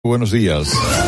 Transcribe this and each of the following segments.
Buenos días.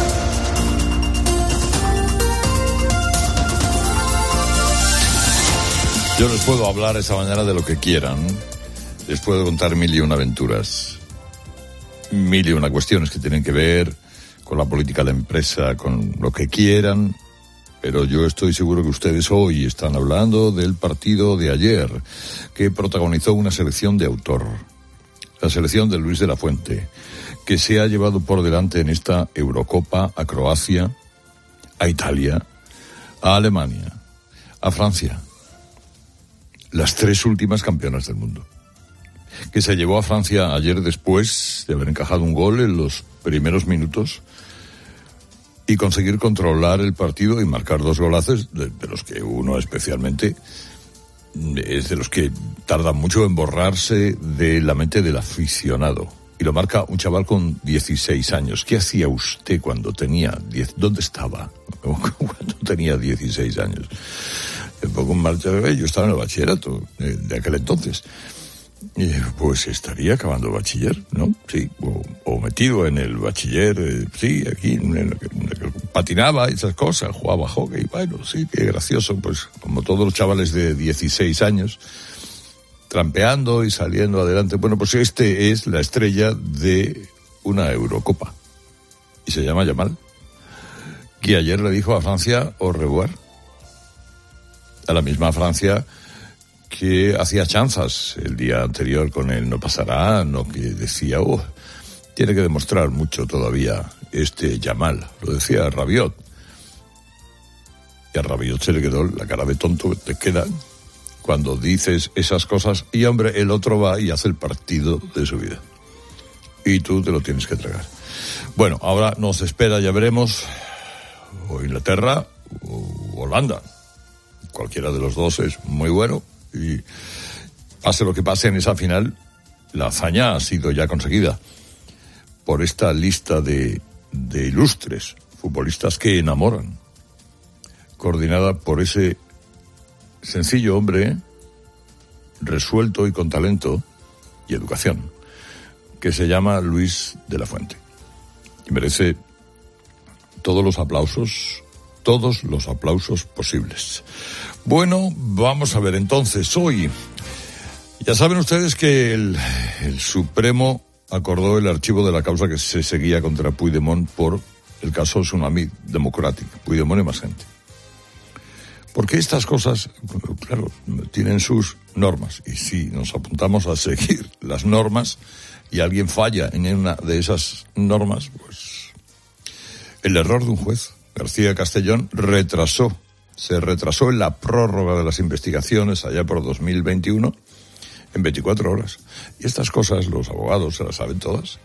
Yo les puedo hablar esta mañana de lo que quieran. Les puedo contar mil y una aventuras. Mil y una cuestiones que tienen que ver con la política de la empresa, con lo que quieran. Pero yo estoy seguro que ustedes hoy están hablando del partido de ayer, que protagonizó una selección de autor. La selección de Luis de la Fuente, que se ha llevado por delante en esta Eurocopa a Croacia, a Italia, a Alemania, a Francia. Las tres últimas campeonas del mundo. Que se llevó a Francia ayer después de haber encajado un gol en los primeros minutos y conseguir controlar el partido y marcar dos golazos, de los que uno especialmente es de los que tarda mucho en borrarse de la mente del aficionado. Y lo marca un chaval con 16 años. ¿Qué hacía usted cuando tenía 10? ¿Dónde estaba cuando tenía 16 años? Me pongo en marcha, yo estaba en el bachillerato de aquel entonces. Pues estaría acabando el bachiller, ¿no? Sí, o metido en el bachiller, sí, aquí patinaba y esas cosas, jugaba hockey, bueno, sí, qué gracioso, pues como todos los chavales de 16 años, trampeando y saliendo adelante. Bueno, pues este es la estrella de una Eurocopa y se llama Yamal, que ayer le dijo a Francia au revoir, a la misma Francia que hacía chanzas el día anterior con el no pasará, no, que decía, tiene que demostrar mucho todavía este Yamal, lo decía Rabiot. Y a Rabiot se le quedó la cara de tonto que te queda cuando dices esas cosas y, hombre, el otro va y hace el partido de su vida. Y tú te lo tienes que tragar. Bueno, ahora nos espera, ya veremos, o Inglaterra o Holanda. Cualquiera de los dos es muy bueno. Y pase lo que pase en esa final, la hazaña ha sido ya conseguida por esta lista de ilustres futbolistas que enamoran, coordinada por ese sencillo hombre, resuelto y con talento y educación, que se llama Luis de la Fuente. Y merece todos los aplausos posibles. Bueno, vamos a ver entonces, hoy, ya saben ustedes que el Supremo acordó el archivo de la causa que se seguía contra Puigdemont por el caso Tsunami Democratic, Puigdemont y más gente. Porque estas cosas, claro, tienen sus normas, y si nos apuntamos a seguir las normas y alguien falla en una de esas normas, pues el error de un juez, García Castellón, se retrasó en la prórroga de las investigaciones allá por 2021 en 24 horas. Y estas cosas los abogados se las saben todas.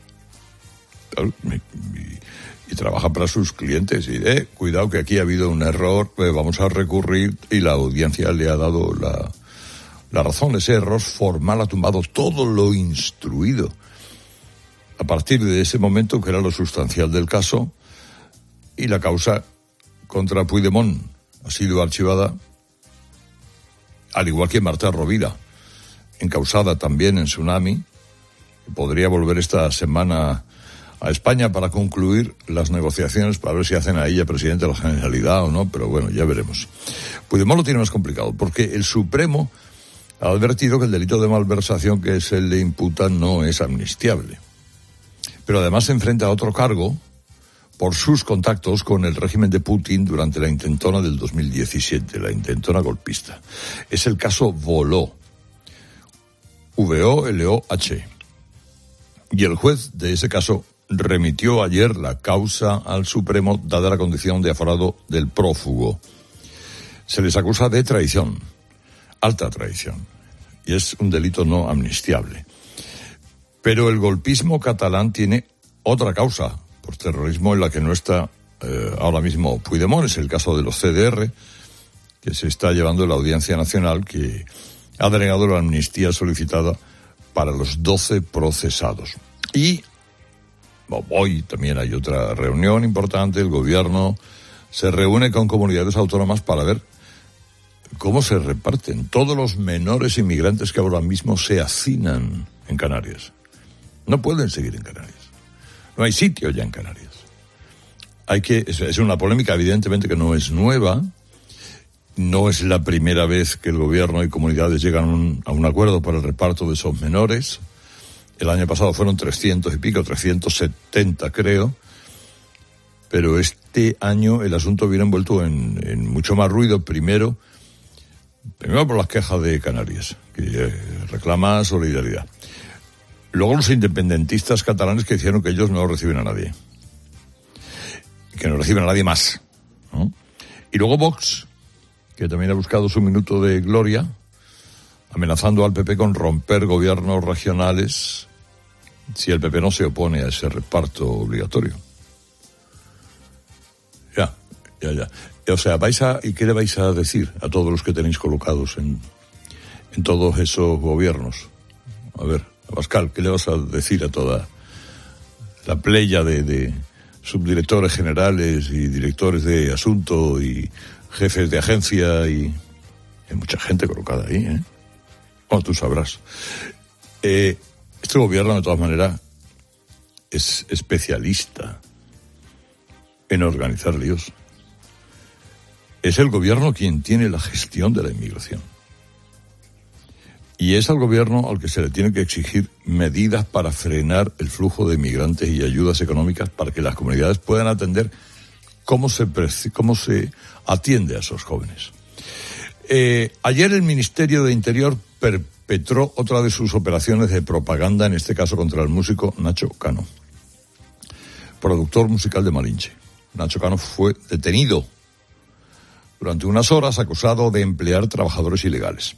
Y trabaja para sus clientes. Y cuidado que aquí ha habido un error, vamos a recurrir, y la audiencia le ha dado la razón. Ese error formal ha tumbado todo lo instruido. A partir de ese momento, que era lo sustancial del caso, y la causa contra Puigdemont ha sido archivada, al igual que Marta Rovira, encausada también en Tsunami, que podría volver esta semana a España para concluir las negociaciones, para ver si hacen a ella presidente de la Generalidad o no, pero bueno, ya veremos. Puigdemont lo tiene más complicado, porque el Supremo ha advertido que el delito de malversación que se le imputa no es amnistiable. Pero además se enfrenta a otro cargo por sus contactos con el régimen de Putin durante la intentona del 2017, la intentona golpista. Es el caso Voló, VOLOH. Y el juez de ese caso remitió ayer la causa al Supremo, dada la condición de aforado del prófugo. Se les acusa de traición, alta traición, y es un delito no amnistiable. Pero el golpismo catalán tiene otra causa por terrorismo en la que no está ahora mismo Puigdemont. Es el caso de los CDR, que se está llevando la Audiencia Nacional, que ha denegado la amnistía solicitada para los 12 procesados. Y hoy también hay otra reunión importante. El gobierno se reúne con comunidades autónomas para ver cómo se reparten todos los menores inmigrantes que ahora mismo se hacinan en Canarias. No pueden seguir en Canarias. No hay sitio ya en Canarias. es una polémica evidentemente que no es nueva. No es la primera vez que el gobierno y comunidades llegan a un acuerdo para el reparto de esos menores. El año pasado fueron 300 y pico, 370 creo. Pero este año el asunto viene envuelto en mucho más ruido. Primero por las quejas de Canarias, que reclama solidaridad. Luego los independentistas catalanes que dijeron que ellos no reciben a nadie. Que no reciben a nadie más, ¿no? Y luego Vox, que también ha buscado su minuto de gloria, amenazando al PP con romper gobiernos regionales si el PP no se opone a ese reparto obligatorio. Ya. O sea, ¿y qué le vais a decir a todos los que tenéis colocados en todos esos gobiernos? A ver, Abascal, ¿qué le vas a decir a toda la playa de subdirectores generales y directores de asunto y jefes de agencia y hay mucha gente colocada ahí, ¿eh? Bueno, tú sabrás. Este gobierno, de todas maneras, es especialista en organizar líos. Es el gobierno quien tiene la gestión de la inmigración. Y es al gobierno al que se le tiene que exigir medidas para frenar el flujo de inmigrantes y ayudas económicas para que las comunidades puedan atender cómo se atiende a esos jóvenes. Ayer el Ministerio de Interior perpetró otra de sus operaciones de propaganda, en este caso contra el músico Nacho Cano, productor musical de Malinche. Nacho Cano fue detenido durante unas horas acusado de emplear trabajadores ilegales.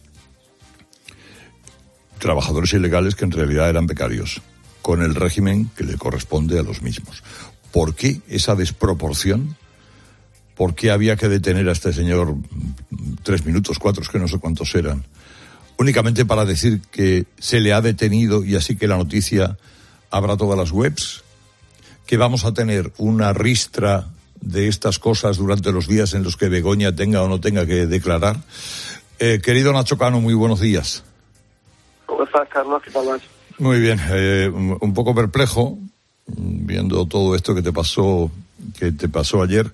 Trabajadores ilegales que en realidad eran becarios, con el régimen que le corresponde a los mismos. ¿Por qué esa desproporción? ¿Por qué había que detener a este señor 3 minutos, 4, es que no sé cuántos eran? Únicamente para decir que se le ha detenido y así que la noticia abra todas las webs. Que vamos a tener una ristra de estas cosas durante los días en los que Begoña tenga o no tenga que declarar. Querido Nacho Cano, muy buenos días. ¿Cómo estás, Carlos? ¿Qué tal vas? Muy bien, un poco perplejo viendo todo esto que te pasó ayer.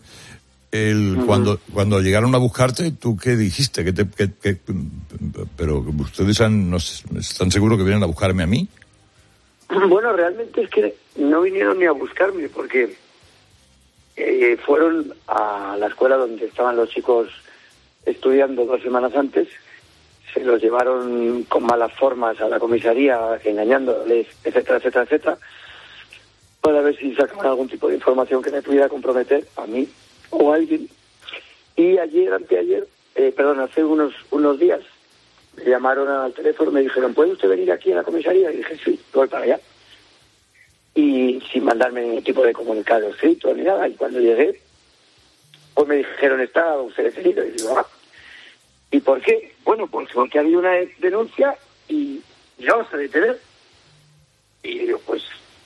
Cuando llegaron a buscarte, ¿tú qué dijiste? Pero ustedes están seguros que vienen a buscarme a mí. Bueno, realmente es que no vinieron ni a buscarme porque fueron a la escuela donde estaban los chicos estudiando 2 semanas antes. Se los llevaron con malas formas a la comisaría, engañándoles, etcétera, para ver si sacaban algún tipo de información que me pudiera comprometer a mí o a alguien. Y hace unos días, me llamaron al teléfono, me dijeron, ¿puede usted venir aquí a la comisaría? Y dije, sí, voy para allá. Y sin mandarme ningún tipo de comunicado escrito ni nada. Y cuando llegué, pues me dijeron, está usted detenido. Y digo, ¿y por qué? Bueno, pues porque ha habido una denuncia y vamos a detener. Y digo, pues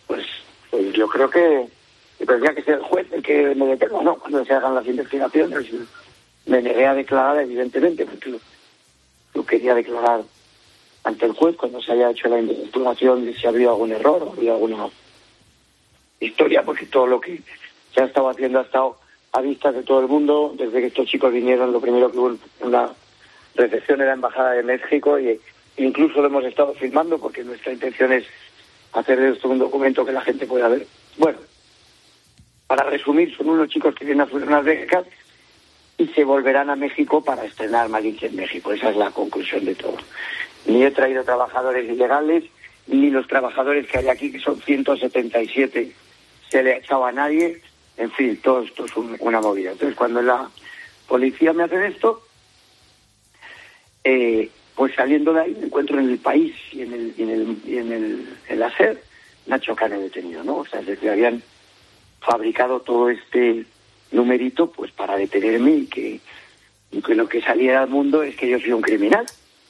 yo creo que tendría que ser el juez el que me detenga, ¿no? Cuando se hagan las investigaciones. Me negué a declarar, evidentemente, porque yo quería declarar ante el juez cuando se haya hecho la investigación de si ha habido algún error o había alguna historia, porque todo lo que se ha estado haciendo ha estado a vista de todo el mundo. Desde que estos chicos vinieron, lo primero que hubo una recepción en la Embajada de México e incluso lo hemos estado filmando porque nuestra intención es hacer de esto un documento que la gente pueda ver. Bueno, para resumir, son unos chicos que vienen a hacer unas becas y se volverán a México para estrenar Malinche en México. Esa es la conclusión de todo. Ni he traído trabajadores ilegales, ni los trabajadores que hay aquí, que son 177, se le ha echado a nadie. En fin, todo esto es una movida. Entonces, cuando la policía me hace esto, pues saliendo de ahí me encuentro en El País y en el SER, Nacho Cano detenido, ¿no? O sea, es que habían fabricado todo este numerito pues para detenerme y que lo que saliera al mundo es que yo soy un criminal.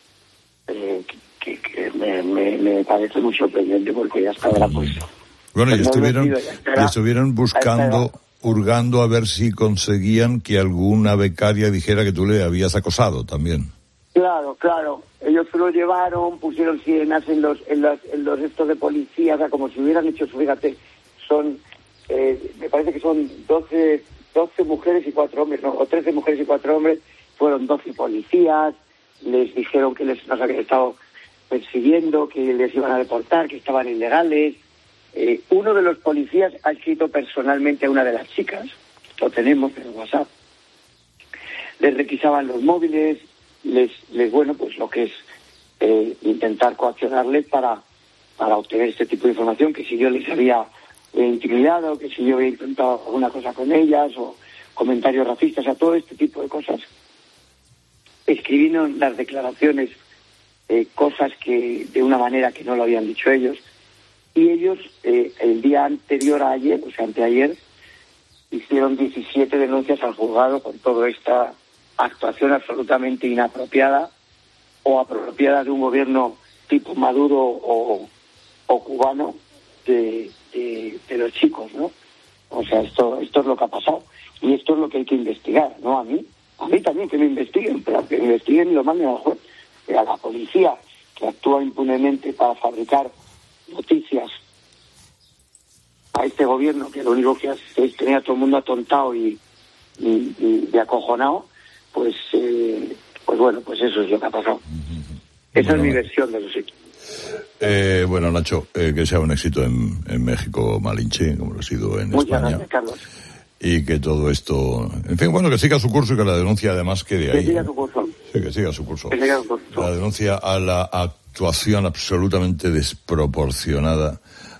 Que me parece muy sorprendente porque ya estaba pues. Bueno, y estuvieron buscando, hurgando a ver si conseguían que alguna becaria dijera que tú le habías acosado también. Claro. Ellos se lo llevaron, pusieron sirenas en los estos de policía, o sea, como si hubieran hecho, fíjate, son me parece que son 12 mujeres y 4 hombres, no, o 13 mujeres y 4 hombres, fueron 12 policías, les dijeron que nos habían estado persiguiendo, que les iban a deportar, que estaban ilegales. Uno de los policías ha escrito personalmente a una de las chicas, lo tenemos en WhatsApp, les requisaban los móviles, bueno, pues lo que es intentar coaccionarles para obtener este tipo de información, que si yo les había intimidado, que si yo había intentado alguna cosa con ellas, o comentarios racistas, a todo este tipo de cosas. Escribieron las declaraciones, cosas que de una manera que no lo habían dicho ellos, y ellos el día anterior a ayer, o sea, anteayer, hicieron 17 denuncias al juzgado con toda esta actuación absolutamente inapropiada o apropiada de un gobierno tipo Maduro o cubano de los chicos, ¿no? O sea, esto es lo que ha pasado y esto es lo que hay que investigar, ¿no? A mí también que me investiguen, pero que me investiguen y lo manden al juez. A la policía que actúa impunemente para fabricar noticias a este gobierno, que lo único que hace es tener a todo el mundo atontado y acojonado, pues bueno, pues eso es lo que ha pasado. Esa es mi versión de los hechos. Bueno, Nacho, que sea un éxito en México, Malinche, como lo ha sido en Muchas España. Gracias, Carlos. Y que todo esto, en fin, bueno, que siga su curso y que la denuncia además quede ahí. Que siga su curso. Sí, que siga su curso. Que siga su curso. La denuncia a la actuación absolutamente desproporcionada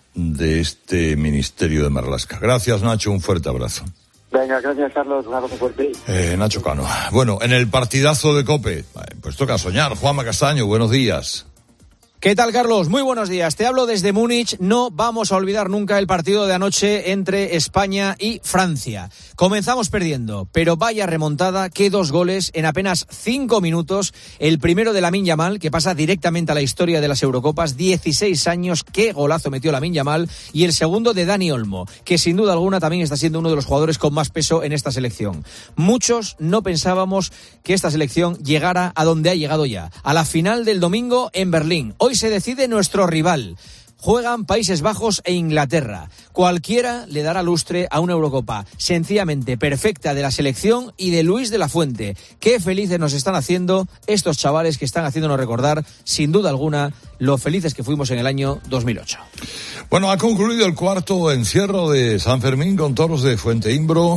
de este Ministerio de Marlaska. Gracias, Nacho, un fuerte abrazo. Venga, gracias, Carlos, un abrazo fuerte. Nacho Cano. Bueno, en el partidazo de COPE, pues toca soñar. Juanma Castaño, buenos días. ¿Qué tal, Carlos? Muy buenos días. Te hablo desde Múnich. No vamos a olvidar nunca el partido de anoche entre España y Francia. Comenzamos perdiendo, pero vaya remontada, qué 2 goles en apenas 5 minutos. El primero de Lamine Yamal, que pasa directamente a la historia de las Eurocopas, 16 años, qué golazo metió Lamine Yamal. Y el segundo de Dani Olmo, que sin duda alguna también está siendo uno de los jugadores con más peso en esta selección. Muchos no pensábamos que esta selección llegara a donde ha llegado ya, a la final del domingo en Berlín. Hoy se decide nuestro rival. Juegan Países Bajos e Inglaterra. Cualquiera le dará lustre a una Eurocopa sencillamente perfecta de la selección y de Luis de la Fuente. Qué felices nos están haciendo estos chavales que están haciéndonos recordar, sin duda alguna, lo felices que fuimos en el año 2008. Bueno, ha concluido el cuarto encierro de San Fermín con toros de Fuente Imbro,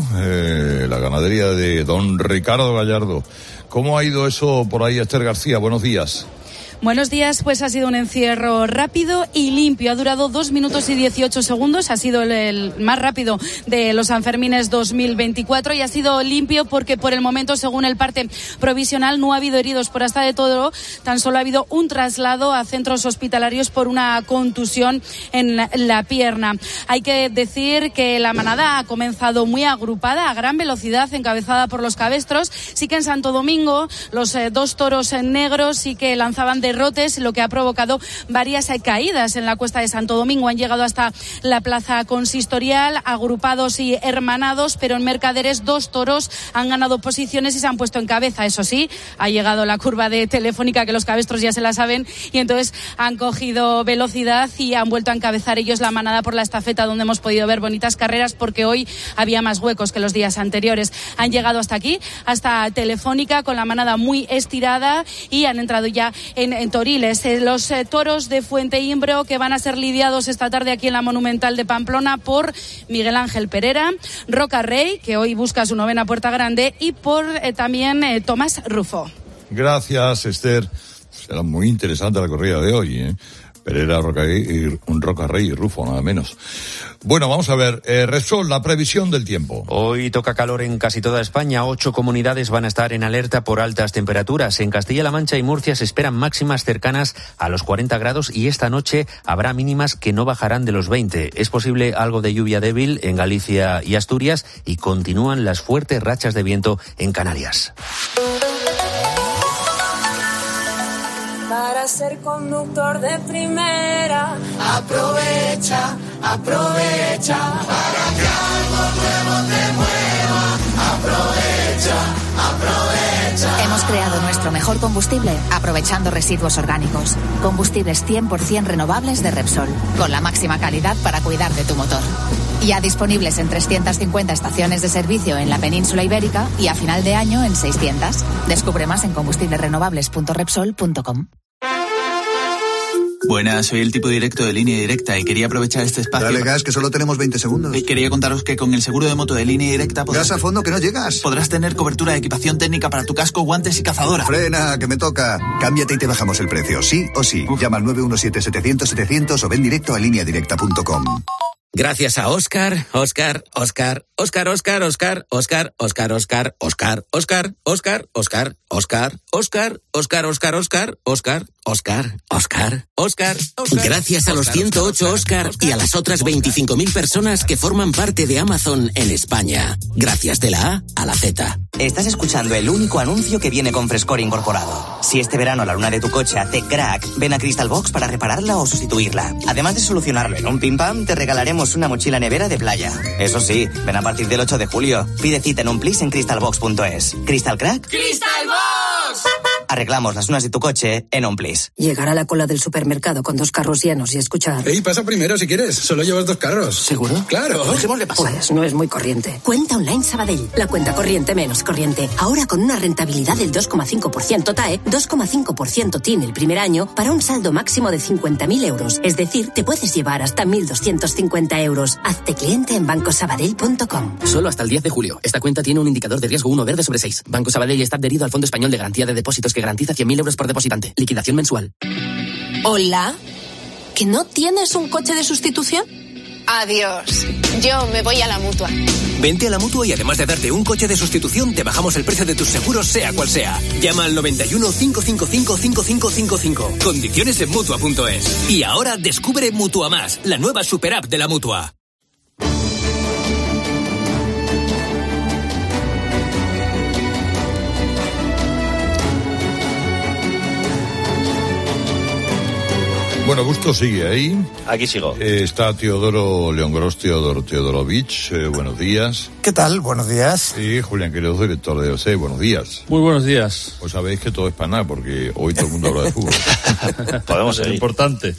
la ganadería de don Ricardo Gallardo. ¿Cómo ha ido eso por ahí, Esther García? Buenos días. Buenos días, pues ha sido un encierro rápido y limpio. Ha durado 2 minutos y 18 segundos. Ha sido el más rápido de los Sanfermines 2024 y ha sido limpio porque por el momento, según el parte provisional, no ha habido heridos por hasta de todo. Tan solo ha habido un traslado a centros hospitalarios por una contusión en la pierna. Hay que decir que la manada ha comenzado muy agrupada, a gran velocidad, encabezada por los cabestros. Sí que en Santo Domingo los 2 toros negros sí que lanzaban derrotes, lo que ha provocado varias caídas en la cuesta de Santo Domingo. Han llegado hasta la plaza consistorial, agrupados y hermanados, pero en Mercaderes 2 toros han ganado posiciones y se han puesto en cabeza. Eso sí, ha llegado la curva de Telefónica, que los cabestros ya se la saben, y entonces han cogido velocidad y han vuelto a encabezar ellos la manada por la estafeta, donde hemos podido ver bonitas carreras, porque hoy había más huecos que los días anteriores. Han llegado hasta aquí, hasta Telefónica, con la manada muy estirada, y han entrado ya en Toriles. Los toros de Fuente Imbro, que van a ser lidiados esta tarde aquí en la Monumental de Pamplona por Miguel Ángel Pereira, Roca Rey, que hoy busca su 9ª puerta grande, y por también Tomás Rufo. Gracias, Esther. Será muy interesante la corrida de hoy, ¿eh? Pereira, Roca Rey y Rufo, nada menos. Bueno, vamos a ver, Repsol, la previsión del tiempo. Hoy toca calor en casi toda España. 8 comunidades van a estar en alerta por altas temperaturas. En Castilla-La Mancha y Murcia se esperan máximas cercanas a los 40 grados y esta noche habrá mínimas que no bajarán de los 20. Es posible algo de lluvia débil en Galicia y Asturias y continúan las fuertes rachas de viento en Canarias. Para ser conductor de primera, aprovecha, para que algo nuevo te mueva, aprovecha. Hemos creado creado nuestro mejor combustible aprovechando residuos orgánicos. Combustibles 100% renovables de Repsol, con la máxima calidad para cuidar de tu motor. Ya disponibles en 350 estaciones de servicio en la península ibérica y a final de año en 600. Descubre más en combustiblesrenovables.repsol.com. Buenas, soy el tipo directo de Línea Directa y quería aprovechar este espacio... Dale gas, que solo tenemos 20 segundos. Quería contaros que con el seguro de moto de Línea Directa... Gas a fondo, que no llegas. Podrás tener cobertura de equipación técnica para tu casco, guantes y cazadora. Frena, que me toca. Cámbiate y te bajamos el precio, sí o sí. Llama al 917-700-700 o ven directo a lineadirecta.com. Gracias a Óscar. Gracias a los 108 Óscar y a las otras 25.000 personas que forman parte de Amazon en España. Gracias de la A a la Z. Estás escuchando el único anuncio que viene con frescor incorporado. Si este verano la luna de tu coche hace crack, ven a Crystal Box para repararla o sustituirla. Además de solucionarlo en un pim pam, te regalaremos una mochila nevera de playa. Eso sí, ven a partir del 8 de julio. Pide cita en un plis en crystalbox.es. ¿Crystal Crack? ¡Crystal Box! Arreglamos las lunas de tu coche en un plis. Llegar a la cola del supermercado con 2 carros llenos y escuchar... Ey, pasa primero si quieres. Solo llevas 2 carros. ¿Seguro? ¡Claro! Dejémosle pasar. Pues no es muy corriente. Cuenta Online Sabadell. La cuenta corriente menos corriente. Ahora con una rentabilidad del 2,5% TAE, 2,5% TIN el primer año para un saldo máximo de 50.000 euros. Es decir, te puedes llevar hasta 1.250 euros. Hazte cliente en bancosabadell.com. Solo hasta el 10 de julio. Esta cuenta tiene un indicador de riesgo 1 verde sobre 6. Banco Sabadell está adherido al Fondo Español de Garantía de Depósitos que garantiza 100.000 euros por depositante. Liquidación mensual. Hola. ¿Que no tienes un coche de sustitución? Adiós. Yo me voy a la Mutua. Vente a la Mutua y además de darte un coche de sustitución, te bajamos el precio de tus seguros, sea cual sea. Llama al 91 555 5555. Condiciones en Mutua.es. Y ahora descubre Mutua Más, la nueva super app de la Mutua. Bueno, Gusto sigue ahí. Aquí sigo. Está Teodoro Leongros, Teodorovich. Buenos días. ¿Qué tal? Buenos días. Y Julián Queredo, director de OC. Buenos días. Muy buenos días. Pues sabéis que todo es para nada, porque hoy todo el mundo habla de fútbol. Podemos ser. Es importante.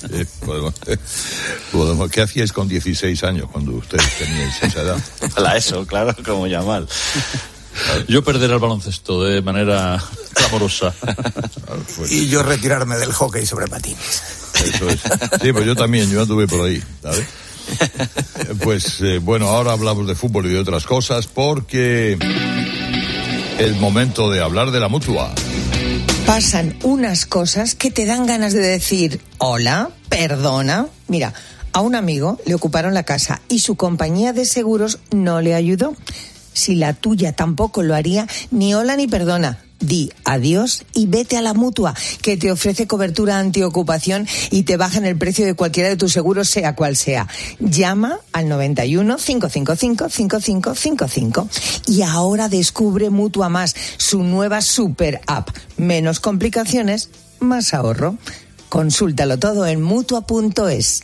Podemos. ¿Qué hacíais con 16 años cuando ustedes teníais esa edad? La ESO, claro, como Yamal. Yo perder el baloncesto de manera clamorosa. Y yo retirarme del hockey sobre patines. Eso es. Sí, pues yo también, yo anduve por ahí, ¿sabes? Pues bueno, ahora hablamos de fútbol y de otras cosas porque es momento de hablar de la Mutua. Pasan unas cosas que te dan ganas de decir, hola, perdona. Mira, a un amigo le ocuparon la casa y su compañía de seguros no le ayudó. Si la tuya tampoco lo haría, ni hola ni perdona. Di adiós y vete a la Mutua, que te ofrece cobertura antiocupación y te bajan el precio de cualquiera de tus seguros, sea cual sea. Llama al 91 555 5555. Y ahora descubre Mutua Más, su nueva super app. Menos complicaciones, más ahorro. Consúltalo todo en Mutua.es.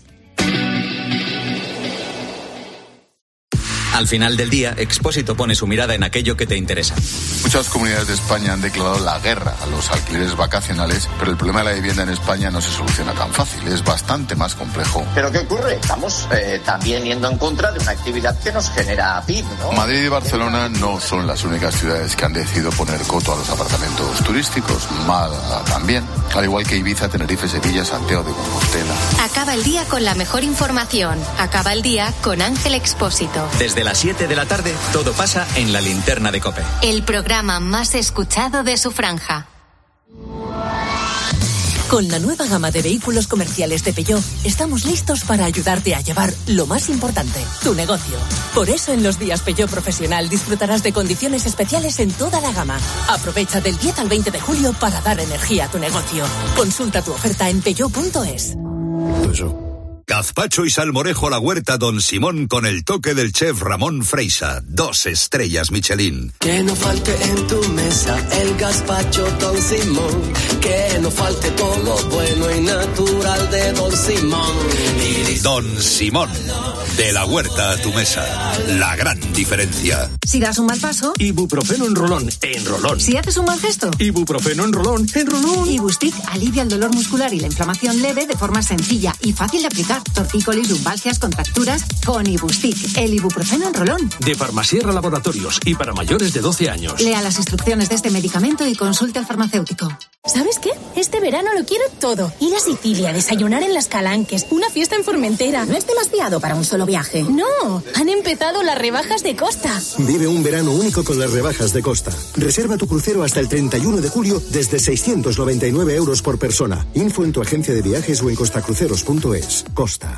Al final del día, Expósito pone su mirada en aquello que te interesa. Muchas comunidades de España han declarado la guerra a los alquileres vacacionales, pero el problema de la vivienda en España no se soluciona tan fácil, es bastante más complejo. ¿Pero qué ocurre? Estamos también yendo en contra de una actividad que nos genera PIB, ¿no? Madrid y Barcelona no son las únicas ciudades que han decidido poner coto a los apartamentos turísticos. Málaga también, al igual que Ibiza, Tenerife, Sevilla, Santiago de Compostela. Acaba el día con la mejor información. Acaba el día con Ángel Expósito. Desde las 7 de la tarde, todo pasa en La Linterna de COPE. El programa más escuchado de su franja. Con la nueva gama de vehículos comerciales de Peugeot, estamos listos para ayudarte a llevar lo más importante, tu negocio. Por eso en los días Peugeot Profesional disfrutarás de condiciones especiales en toda la gama. Aprovecha del 10 al 20 de julio para dar energía a tu negocio. Consulta tu oferta en Peugeot.es. Gazpacho y salmorejo a la huerta Don Simón con el toque del chef Ramón Freisa. 2 estrellas Michelin. Que no falte en tu mesa el gazpacho Don Simón. Que no falte todo lo bueno y natural de Don Simón. Don Simón. De la huerta a tu mesa. La gran diferencia. Si das un mal paso, ibuprofeno en rolón. En rolón. Si haces un mal gesto, ibuprofeno en rolón. En rolón. Ibustic alivia el dolor muscular y la inflamación leve de forma sencilla y fácil de aplicar. Tortícolis, lumbalgias, contracturas. Con Ibustic, el ibuprofeno en rolón. De Farmasierra Laboratorios y para mayores de 12 años. Lea las instrucciones de este medicamento y consulte al farmacéutico. ¿Sabes qué? Este verano lo quiero todo. Ir a Sicilia, desayunar en Las Calanques, una fiesta en Formentera. No es demasiado para un solo viaje. No, han empezado las rebajas de Costa. Vive un verano único con las rebajas de Costa. Reserva tu crucero hasta el 31 de julio desde 699 € por persona. Info en tu agencia de viajes o en costacruceros.es. Costa.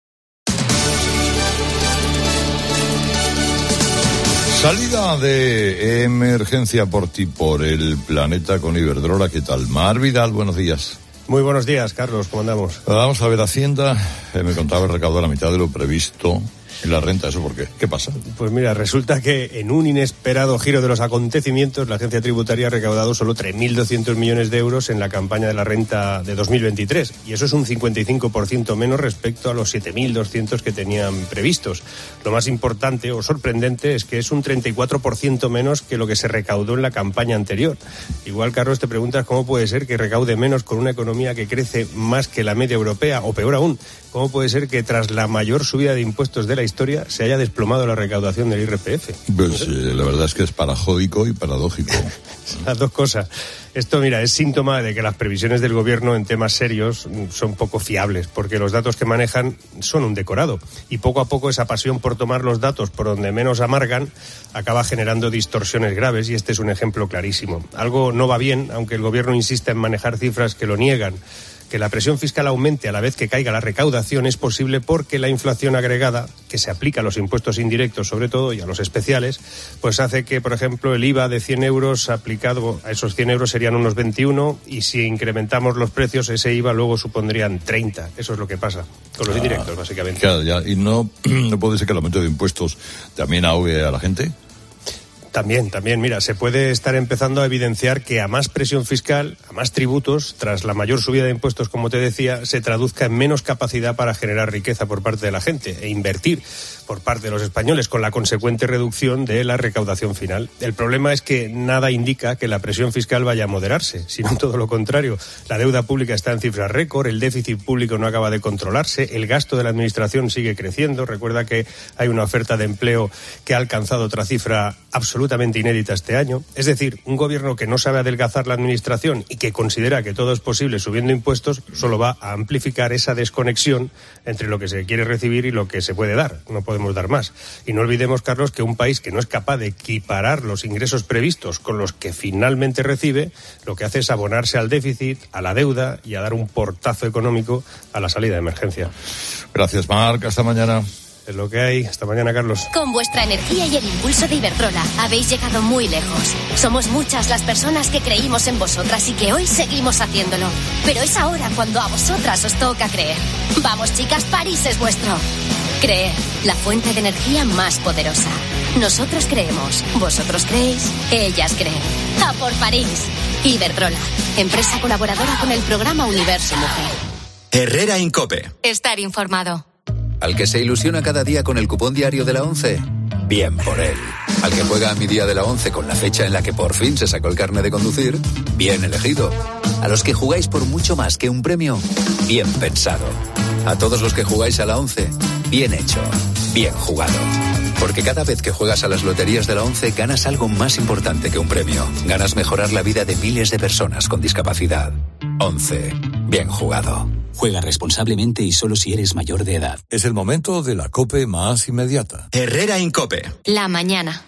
Salida de emergencia por ti por el planeta con Iberdrola. ¿Qué tal? Mar Vidal, buenos días. Muy buenos días, Carlos. ¿Cómo andamos? Vamos a ver, Hacienda me contaba el recaudo a la mitad de lo previsto en la renta. ¿Eso por qué? ¿Qué pasa? Pues mira, resulta que en un inesperado giro de los acontecimientos, la agencia tributaria ha recaudado solo 3.200 millones de euros en la campaña de la renta de 2023. Y eso es un 55% menos respecto a los 7.200 que tenían previstos. Lo más importante o sorprendente es que es un 34% menos que lo que se recaudó en la campaña anterior. Igual, Carlos, te preguntas cómo puede ser que recaude menos con una economía que crece más que la media europea, o peor aún, cómo puede ser que tras la mayor subida de impuestos de la historia se haya desplomado la recaudación del IRPF. Pues la verdad es que es parajódico y paradójico. Las dos cosas. Esto, mira, es síntoma de que las previsiones del gobierno en temas serios son poco fiables, porque los datos que manejan son un decorado. Y poco a poco esa pasión por tomar los datos por donde menos amargan acaba generando distorsiones graves, y este es un ejemplo clarísimo. Algo no va bien, aunque el gobierno insista en manejar cifras que lo niegan. Que la presión fiscal aumente a la vez que caiga la recaudación es posible porque la inflación agregada, que se aplica a los impuestos indirectos sobre todo y a los especiales, pues hace que, por ejemplo, el IVA de 100 euros aplicado a esos 100 euros serían unos 21, y si incrementamos los precios, ese IVA luego supondrían 30. Eso es lo que pasa con los indirectos, básicamente. Claro, ya. ¿Y no puede ser que el aumento de impuestos también ahogue a la gente? También, mira, se puede estar empezando a evidenciar que a más presión fiscal, a más tributos, tras la mayor subida de impuestos, como te decía, se traduzca en menos capacidad para generar riqueza por parte de la gente e invertir por parte de los españoles, con la consecuente reducción de la recaudación final. El problema es que nada indica que la presión fiscal vaya a moderarse, sino todo lo contrario. La deuda pública está en cifras récord, el déficit público no acaba de controlarse, el gasto de la administración sigue creciendo. Recuerda que hay una oferta de empleo que ha alcanzado otra cifra absolutamente inédita este año. Es decir, un gobierno que no sabe adelgazar la administración y que considera que todo es posible subiendo impuestos, solo va a amplificar esa desconexión entre lo que se quiere recibir y lo que se puede dar. No podemos dar más. Y no olvidemos, Carlos, que un país que no es capaz de equiparar los ingresos previstos con los que finalmente recibe, lo que hace es abonarse al déficit, a la deuda y a dar un portazo económico a la salida de emergencia. Gracias, Marc. Hasta mañana. Es lo que hay. Hasta mañana, Carlos. Con vuestra energía y el impulso de Iberdrola habéis llegado muy lejos. Somos muchas las personas que creímos en vosotras y que hoy seguimos haciéndolo. Pero es ahora cuando a vosotras os toca creer. Vamos, chicas, París es vuestro. Creer, la fuente de energía más poderosa. Nosotros creemos, vosotros creéis, ellas creen. ¡A por París! Iberdrola, empresa colaboradora con el programa Universo Mujer. Herrera Incope. Estar informado. Al que se ilusiona cada día con el cupón diario de la 11, bien por él. Al que juega a mi día de la 11 con la fecha en la que por fin se sacó el carnet de conducir, bien elegido. A los que jugáis por mucho más que un premio, bien pensado. A todos los que jugáis a la 11, bien hecho, bien jugado. Porque cada vez que juegas a las loterías de la 11 ganas algo más importante que un premio. Ganas mejorar la vida de miles de personas con discapacidad. 11. Bien jugado. Juega responsablemente y solo si eres mayor de edad. Es el momento de la COPE más inmediata. Herrera Incope. La mañana.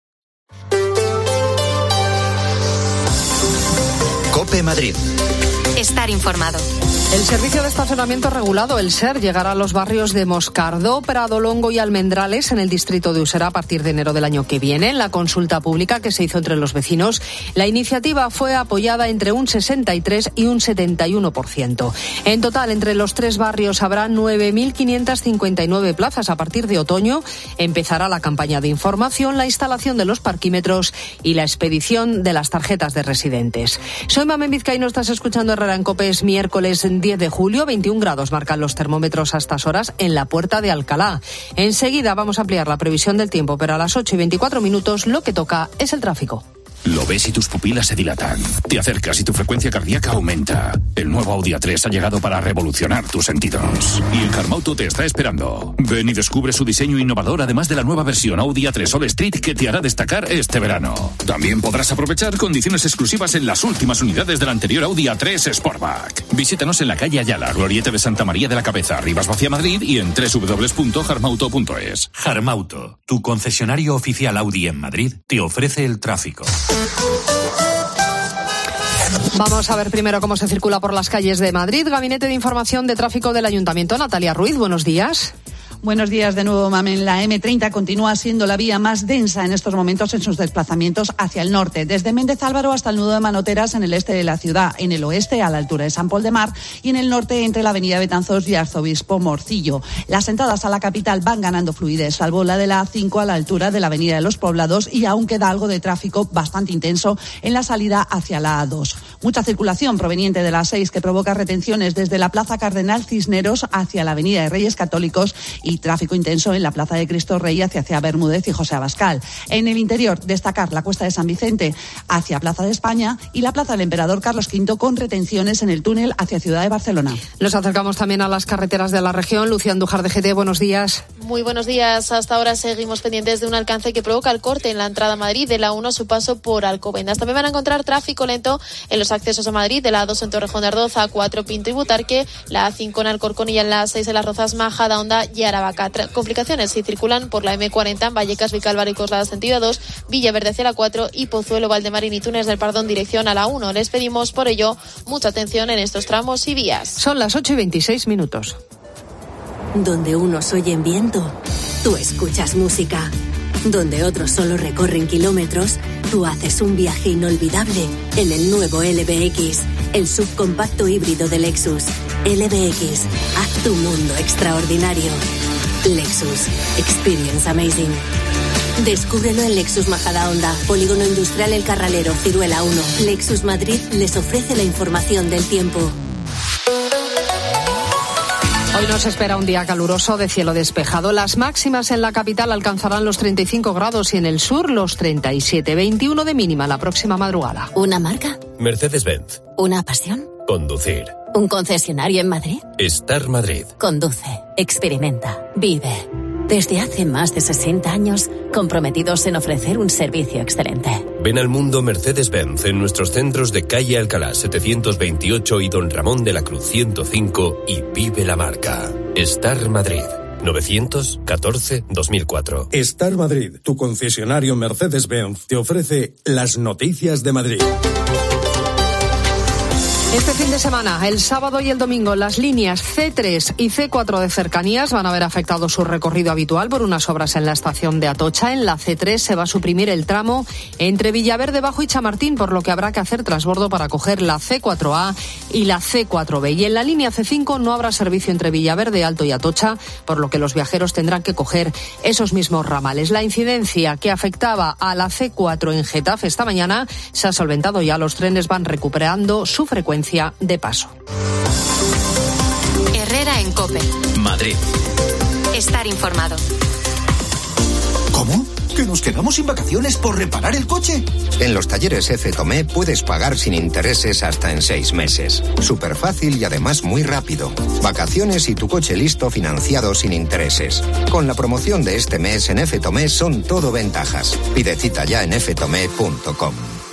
COPE Madrid. Estar informado. El servicio de estacionamiento regulado, el SER, llegará a los barrios de Moscardó, Pradolongo y Almendrales en el distrito de Usera a partir de enero del año que viene. En la consulta pública que se hizo entre los vecinos, la iniciativa fue apoyada entre un 63 y un 71%. En total, entre los tres barrios habrá 9.559 plazas. A partir de otoño empezará la campaña de información, la instalación de los parquímetros y la expedición de las tarjetas de residentes. Soy Mamen Vizcaíno, estás escuchando Herrera en COPE. Es miércoles 10 de julio, 21 grados marcan los termómetros a estas horas en la Puerta de Alcalá. Enseguida vamos a ampliar la previsión del tiempo, pero a las 8:24 lo que toca es el tráfico. Lo ves y tus pupilas se dilatan. Te acercas y tu frecuencia cardíaca aumenta. El nuevo Audi A3 ha llegado para revolucionar tus sentidos. Y el Carmauto te está esperando. Ven y descubre su diseño innovador, además de la nueva versión Audi A3 All Street que te hará destacar este verano. También podrás aprovechar condiciones exclusivas en las últimas unidades del anterior Audi A3 Sportback. Visítanos en la calle Ayala, Glorieta de Santa María de la Cabeza, Rivas Vacia, Madrid, y en www.harmauto.es. Harmauto, tu concesionario oficial Audi en Madrid, te ofrece el tráfico. Vamos a ver primero cómo se circula por las calles de Madrid. Gabinete de Información de Tráfico del Ayuntamiento. Natalia Ruiz, buenos días. Buenos días de nuevo, Mamen. La M30 continúa siendo la vía más densa en estos momentos en sus desplazamientos hacia el norte, desde Méndez Álvaro hasta el nudo de Manoteras en el este de la ciudad, en el oeste a la altura de San Pol de Mar y en el norte entre la avenida Betanzos y Arzobispo Morcillo. Las entradas a la capital van ganando fluidez, salvo la de la A5 a la altura de la avenida de los Poblados, y aún queda algo de tráfico bastante intenso en la salida hacia la A2. Mucha circulación proveniente de la A6 que provoca retenciones desde la Plaza Cardenal Cisneros hacia la avenida de Reyes Católicos y tráfico intenso en la Plaza de Cristo Rey hacia Bermúdez y José Abascal. En el interior, destacar la Cuesta de San Vicente hacia Plaza de España y la Plaza del Emperador Carlos V con retenciones en el túnel hacia Ciudad de Barcelona. Nos acercamos también a las carreteras de la región. Lucía Andújar de GT, buenos días. Muy buenos días. Hasta ahora seguimos pendientes de un alcance que provoca el corte en la entrada a Madrid de la 1 a su paso por Alcobendas. También van a encontrar tráfico lento en los accesos a Madrid de la A2 en Torrejón de Ardoz, A4 Pinto y Butarque, la A5 en Alcorcón y en la A6 en Las Rozas, Majadahonda y Aravaca. Complicaciones si circulan por la M40 en Vallecas, Vicálvaro y Coslada sentido 2, Villaverde hacia la 4 y Pozuelo, Valdemarín y Túnez del Pardón dirección a la 1. Les pedimos por ello mucha atención en estos tramos y vías. Son las 8:26. Donde unos oyen viento, tú escuchas música. Donde otros solo recorren kilómetros, tú haces un viaje inolvidable en el nuevo LBX, el subcompacto híbrido de Lexus. LBX, haz tu mundo extraordinario. Lexus, experience amazing. Descúbrelo en Lexus Majadahonda, Polígono Industrial El Carralero, Ciruela 1. Lexus Madrid les ofrece la información del tiempo. Hoy nos espera un día caluroso de cielo despejado. Las máximas en la capital alcanzarán los 35 grados y en el sur los 37. 21 de mínima la próxima madrugada. ¿Una marca? Mercedes-Benz. ¿Una pasión? Conducir. ¿Un concesionario en Madrid? Star Madrid. Conduce, experimenta, vive. Desde hace más de 60 años, comprometidos en ofrecer un servicio excelente. Ven al mundo Mercedes-Benz en nuestros centros de calle Alcalá 728 y Don Ramón de la Cruz 105 y vive la marca. Star Madrid. 914-2004. Star Madrid, tu concesionario Mercedes-Benz, te ofrece las noticias de Madrid. Este fin de semana, el sábado y el domingo, las líneas C3 y C4 de cercanías van a ver afectado su recorrido habitual por unas obras en la estación de Atocha. En la C3 se va a suprimir el tramo entre Villaverde Bajo y Chamartín, por lo que habrá que hacer transbordo para coger la C4A y la C4B. Y en la línea C5 no habrá servicio entre Villaverde Alto y Atocha, por lo que los viajeros tendrán que coger esos mismos ramales. La incidencia que afectaba a la C4 en Getafe esta mañana se ha solventado ya. Los trenes van recuperando su frecuencia de paso. Herrera en COPE. Madrid. Estar informado. ¿Cómo? ¿Que nos quedamos sin vacaciones por reparar el coche? En los talleres F. Tomé puedes pagar sin intereses hasta en 6 meses. Súper fácil y además muy rápido. Vacaciones y tu coche listo financiado sin intereses. Con la promoción de este mes en F. Tomé son todo ventajas. Pide cita ya en ftomé.com.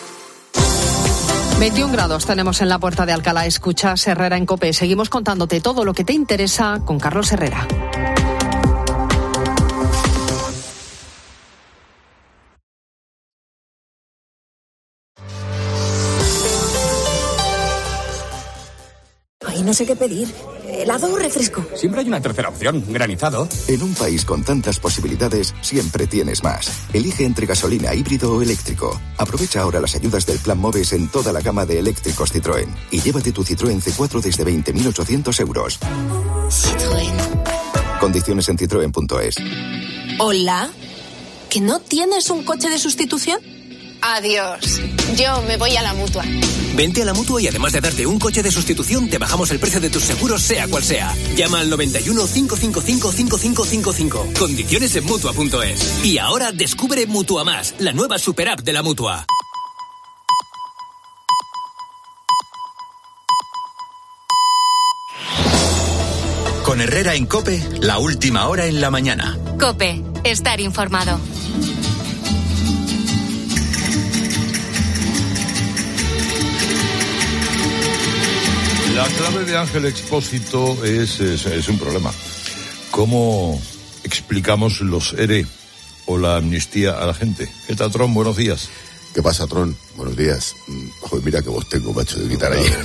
21 grados tenemos en la Puerta de Alcalá. Escuchas Herrera en COPE. Seguimos contándote todo lo que te interesa con Carlos Herrera. no sé qué pedir. ¿Helado o refresco? Siempre hay una tercera opción, granizado. En un país con tantas posibilidades, siempre tienes más. Elige entre gasolina, híbrido o eléctrico. Aprovecha ahora las ayudas del Plan MOVES en toda la gama de eléctricos Citroën. Y llévate tu Citroën C4 desde 20.800 euros. Citroën. Condiciones en citroen.es. ¿Hola? ¿Que no tienes un coche de sustitución? Adiós. Yo me voy a la Mutua. Vente a la Mutua y además de darte un coche de sustitución, te bajamos el precio de tus seguros, sea cual sea. Llama al 91 555 5555. Condiciones en Mutua.es. Y ahora descubre Mutua Más, la nueva super app de la Mutua. Con Herrera en COPE, la última hora en la mañana. COPE, estar informado. La clave de Ángel Expósito es un problema. ¿Cómo explicamos los ERE o la amnistía a la gente? ¿Qué tal, Tron? Buenos días. ¿Qué pasa, Tron? Buenos días. Joder, mira que vos tengo, macho, de quitar ahí.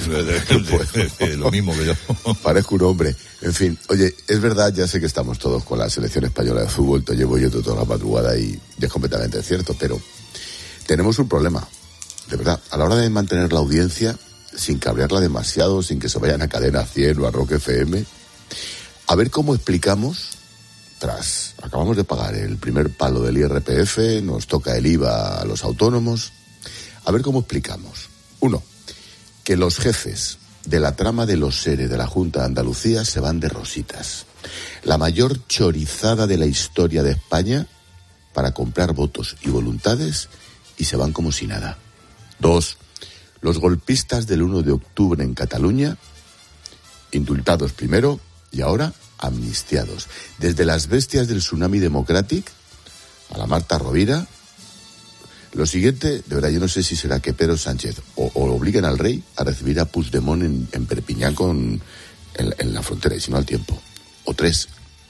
Lo mismo que yo. Parezco un hombre. En fin, oye, es verdad, ya sé que estamos todos con la selección española de fútbol, te llevo yo toda la madrugada y es completamente cierto, pero tenemos un problema. De verdad, a la hora de mantener la audiencia, sin cabrearla demasiado, sin que se vayan a Cadena 100 o a Rock FM, a ver cómo explicamos, acabamos de pagar el primer palo del IRPF, nos toca el IVA a los autónomos, a ver cómo explicamos. Uno, que los jefes de la trama de los SERE de la Junta de Andalucía se van de rositas. La mayor chorizada de la historia de España para comprar votos y voluntades y se van como si nada. Dos, los golpistas del 1 de octubre en Cataluña, indultados primero y ahora amnistiados. Desde las bestias del Tsunami Democratic a la Marta Rovira. Lo siguiente, de verdad, yo no sé si será que Pedro Sánchez o obliguen al rey a recibir a Puigdemont en Perpiñán en la frontera, y si no al tiempo. O tres,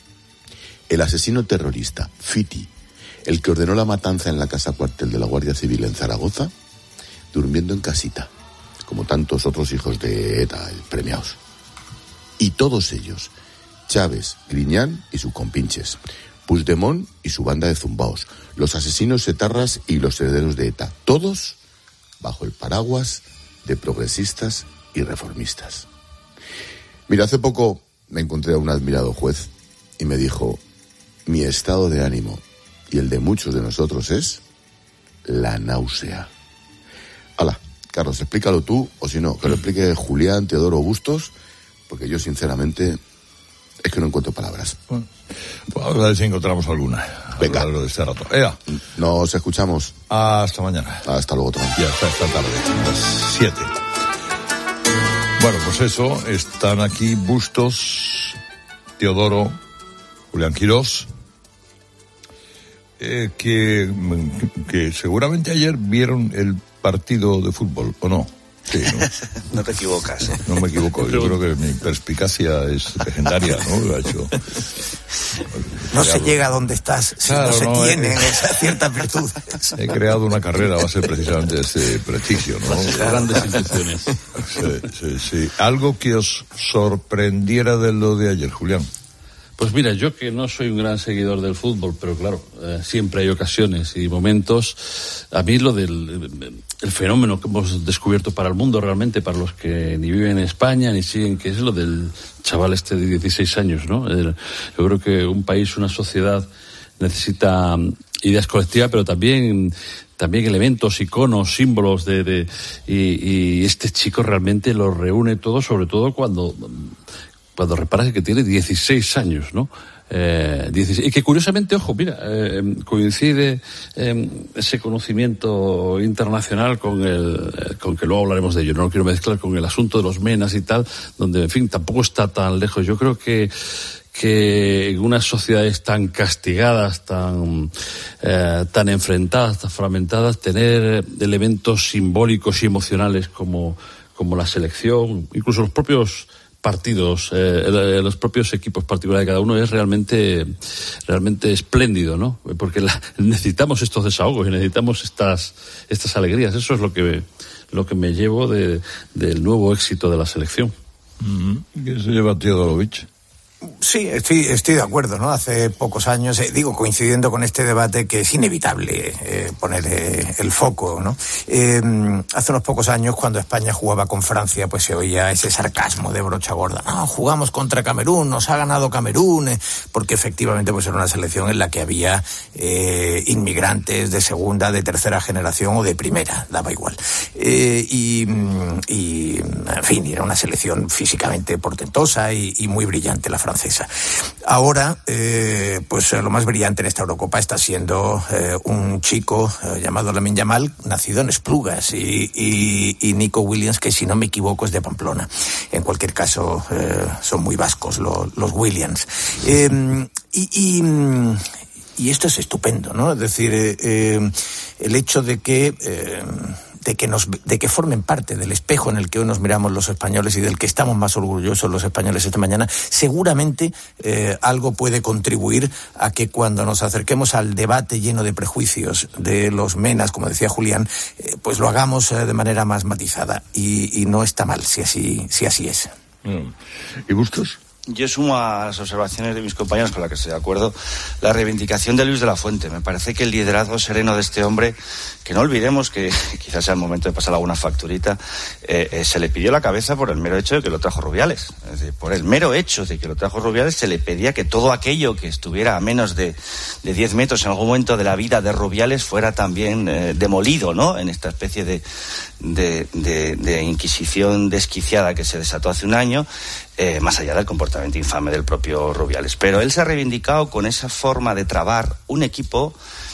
el asesino terrorista, Fiti, el que ordenó la matanza en la casa cuartel de la Guardia Civil en Zaragoza, durmiendo en casita, como tantos otros hijos de ETA premiados. Y todos ellos, Chávez, Griñán y sus compinches, Puigdemont y su banda de zumbaos, los asesinos etarras y los herederos de ETA, todos bajo el paraguas de progresistas y reformistas. Mira, hace poco me encontré a un admirado juez y me dijo: mi estado de ánimo y el de muchos de nosotros es la náusea. Hala, Carlos, explícalo tú, o si no, que lo explique Julián, Teodoro, Bustos, porque yo sinceramente es que no encuentro palabras. Bueno, pues a ver si encontramos alguna. Venga. A lo largo de este rato. Ea. Nos escuchamos. Hasta mañana. Hasta luego, Tron. Y hasta esta tarde, a las 7. Bueno, pues eso, están aquí Bustos, Teodoro, Julián Quirós, que seguramente ayer vieron el partido de fútbol, ¿o no? Sí, ¿no? No te equivocas. No me equivoco, yo creo que mi perspicacia es legendaria, ¿no? Lo ha hecho. No se llega a donde estás si claro, no se tienen esas ciertas virtudes. He creado una carrera a base precisamente de ese prestigio, ¿no? Las grandes instituciones. Sí. Algo que os sorprendiera de lo de ayer, Julián. Pues mira, yo que no soy un gran seguidor del fútbol, pero claro, siempre hay ocasiones y momentos. A mí lo del el fenómeno que hemos descubierto para el mundo realmente, para los que ni viven en España ni siguen, que es lo del chaval este de 16 años, ¿no? Yo creo que un país, una sociedad necesita ideas colectivas, pero también elementos, iconos, símbolos y este chico realmente lo reúne todo, sobre todo cuando reparas que tiene 16 años, ¿no? 16, y que curiosamente, ojo, mira, coincide ese conocimiento internacional con que luego hablaremos de ello, no lo quiero mezclar con el asunto de los menas y tal, donde, en fin, tampoco está tan lejos. Yo creo que en unas sociedades tan castigadas, tan enfrentadas, tan fragmentadas, tener elementos simbólicos y emocionales como la selección, incluso los propios partidos, los propios equipos particulares de cada uno, es realmente espléndido, ¿no? Porque necesitamos estos desahogos y necesitamos estas alegrías. Eso es lo que me llevo del nuevo éxito de la selección. ¿Qué se lleva Teodorovich? Sí, estoy de acuerdo, ¿no? Hace pocos años, coincidiendo con este debate, que es inevitable poner el foco, ¿no? Hace unos pocos años, cuando España jugaba con Francia, pues se oía ese sarcasmo de brocha gorda. No, jugamos contra Camerún, nos ha ganado Camerún, porque efectivamente pues era una selección en la que había inmigrantes de segunda, de tercera generación o de primera, daba igual. Y en fin, era una selección físicamente portentosa y muy brillante la francesa. Ahora, pues lo más brillante en esta Eurocopa está siendo un chico llamado Lamine Yamal, nacido en Esplugas, y Nico Williams, que si no me equivoco es de Pamplona. En cualquier caso, son muy vascos los Williams. Y esto es estupendo, ¿no? Es decir, el hecho de que formen parte del espejo en el que hoy nos miramos los españoles y del que estamos más orgullosos los españoles esta mañana, seguramente algo puede contribuir a que cuando nos acerquemos al debate lleno de prejuicios de los menas, como decía Julián, pues lo hagamos de manera más matizada, y no está mal si así es. ¿Y Bustos? Yo sumo a las observaciones de mis compañeros, con las que estoy de acuerdo, la reivindicación de Luis de la Fuente. Me parece que el liderazgo sereno de este hombre, que no olvidemos que quizás sea el momento de pasar alguna facturita, se le pidió la cabeza por el mero hecho de que lo trajo Rubiales. Es decir, por el mero hecho de que lo trajo Rubiales, se le pedía que todo aquello que estuviera a menos de 10 metros en algún momento de la vida de Rubiales fuera también demolido, ¿no? En esta especie de inquisición desquiciada que se desató hace un año. Más allá del comportamiento infame del propio Rubiales. Pero él se ha reivindicado con esa forma de trabar un equipo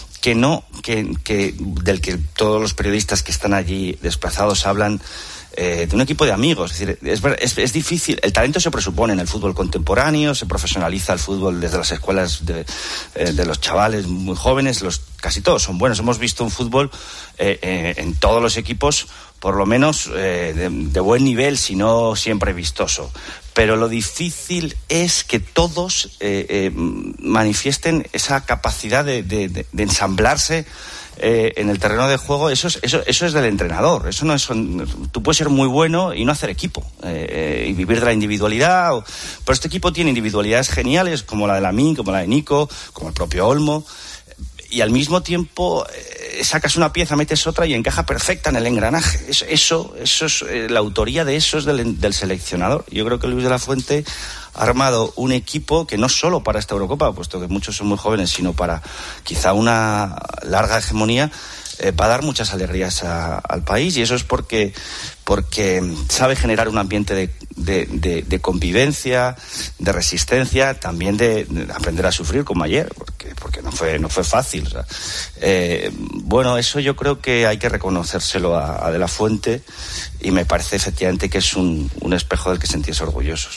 del que todos los periodistas que están allí desplazados hablan, de un equipo de amigos. Es decir, es difícil. El talento se presupone en el fútbol contemporáneo, se profesionaliza el fútbol desde las escuelas de los chavales muy jóvenes. Casi todos son buenos. Hemos visto un fútbol en todos los equipos, por lo menos de buen nivel, si no siempre vistoso. Pero lo difícil es que todos manifiesten esa capacidad de ensamblarse en el terreno de juego. Eso es del entrenador. Eso no es. Tú puedes ser muy bueno y no hacer equipo y vivir de la individualidad. Pero este equipo tiene individualidades geniales, como la de Lamine, como la de Nico, como el propio Olmo. Y al mismo tiempo sacas una pieza, metes otra y encaja perfecta en el engranaje. Eso es la autoría de eso es del seleccionador. Yo creo que Luis de la Fuente ha armado un equipo que no solo para esta Eurocopa, puesto que muchos son muy jóvenes, sino para quizá una larga hegemonía, va a dar muchas alegrías al país, y eso es porque sabe generar un ambiente de convivencia, de resistencia, también de aprender a sufrir como ayer, porque no fue fácil. O sea, bueno, eso yo creo que hay que reconocérselo a De la Fuente, y me parece efectivamente que es un espejo del que sentirse orgullosos.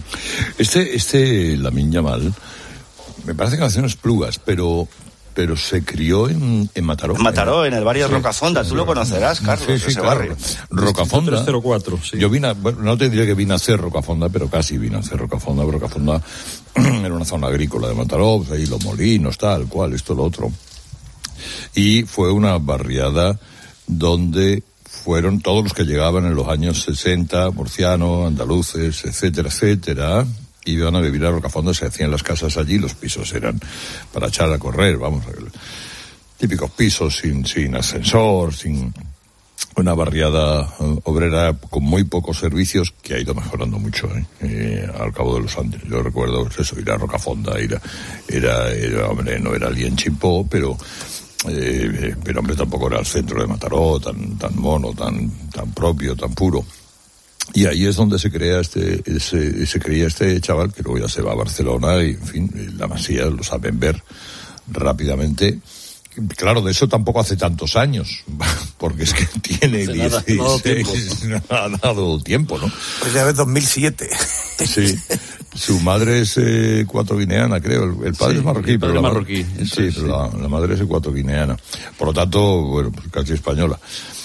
Lamine Yamal, me parece que nació en Esplugas, pero se crió en Mataró. En Mataró, en el barrio de Rocafonda. Tú lo conocerás, Carlos, ese barrio. Rocafonda. 304, sí. Yo no te diría que vine a hacer Rocafonda, pero casi vine a hacer Rocafonda. Rocafonda era una zona agrícola de Mataró, ahí los molinos, tal cual, esto, lo otro. Y fue una barriada donde fueron todos los que llegaban en los años 60, murcianos, andaluces, etcétera, etcétera. Iban a vivir a Rocafonda, se hacían las casas allí, los pisos eran para echar a correr, típicos pisos sin ascensor, sin una barriada obrera con muy pocos servicios, que ha ido mejorando mucho al cabo de los años. Yo recuerdo eso, ir a Rocafonda, hombre, no era alguien chimpó, pero hombre, tampoco era el centro de Mataró, tan mono, tan propio, tan puro. Y ahí es donde se creía este chaval, que luego ya se va a Barcelona, y en fin, la Masía lo saben ver rápidamente. Claro, de eso tampoco hace tantos años, porque es que tiene 16, no ha dado tiempo, ¿no? Pues ya ves, 2007. Sí, su madre es ecuatoguineana, creo, el padre es marroquí, pero la madre es ecuatoguineana, por lo tanto, bueno, pues casi española.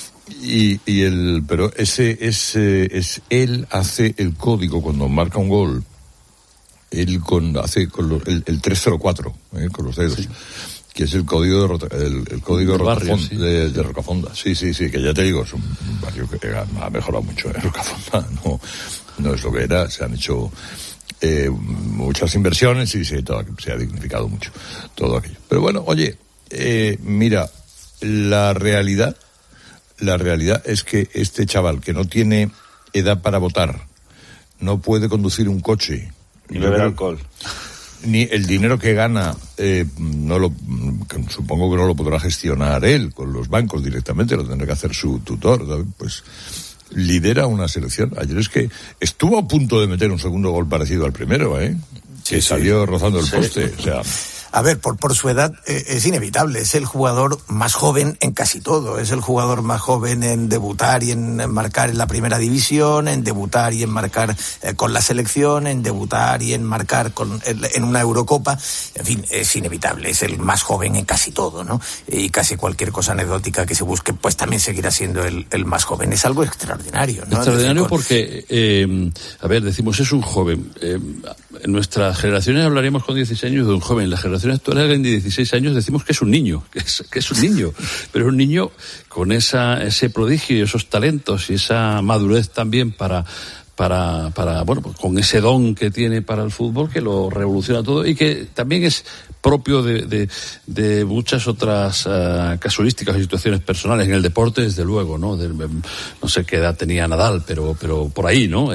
Pero él hace el código cuando marca un gol, él hace el 304, con los dedos. Sí. que es el código de barrio, sí. de Rocafonda. Sí, que ya te digo, es un barrio que ha mejorado mucho, Rocafonda no es lo que era, se han hecho muchas inversiones y se ha dignificado mucho todo aquello. Pero bueno, oye, mira, la realidad es que este chaval que no tiene edad para votar, no puede conducir un coche, ni beber alcohol, ni el dinero que gana, supongo que no lo podrá gestionar él con los bancos directamente, lo tendrá que hacer su tutor, ¿sabes? Pues lidera una selección. Ayer es que estuvo a punto de meter un segundo gol parecido al primero, que salió rozando el poste, o sea. A ver, por su edad es inevitable, es el jugador más joven en casi todo, es el jugador más joven en debutar y en marcar en la primera división, en debutar y en marcar con la selección, en debutar y en marcar en una Eurocopa, en fin, es inevitable, es el más joven en casi todo, ¿no? Y casi cualquier cosa anecdótica que se busque, pues también seguirá siendo el más joven, es algo extraordinario, ¿no? Extraordinario porque, decimos, es un joven, en nuestras generaciones hablaríamos con 16 años de un joven, en la generación actual alguien de 16 años decimos que es un niño, que es un niño, pero es un niño con ese prodigio y esos talentos y esa madurez también para pues con ese don que tiene para el fútbol, que lo revoluciona todo y que también es propio de muchas otras casuísticas y situaciones personales en el deporte, desde luego, ¿no? No sé qué edad tenía Nadal, pero por ahí, ¿no?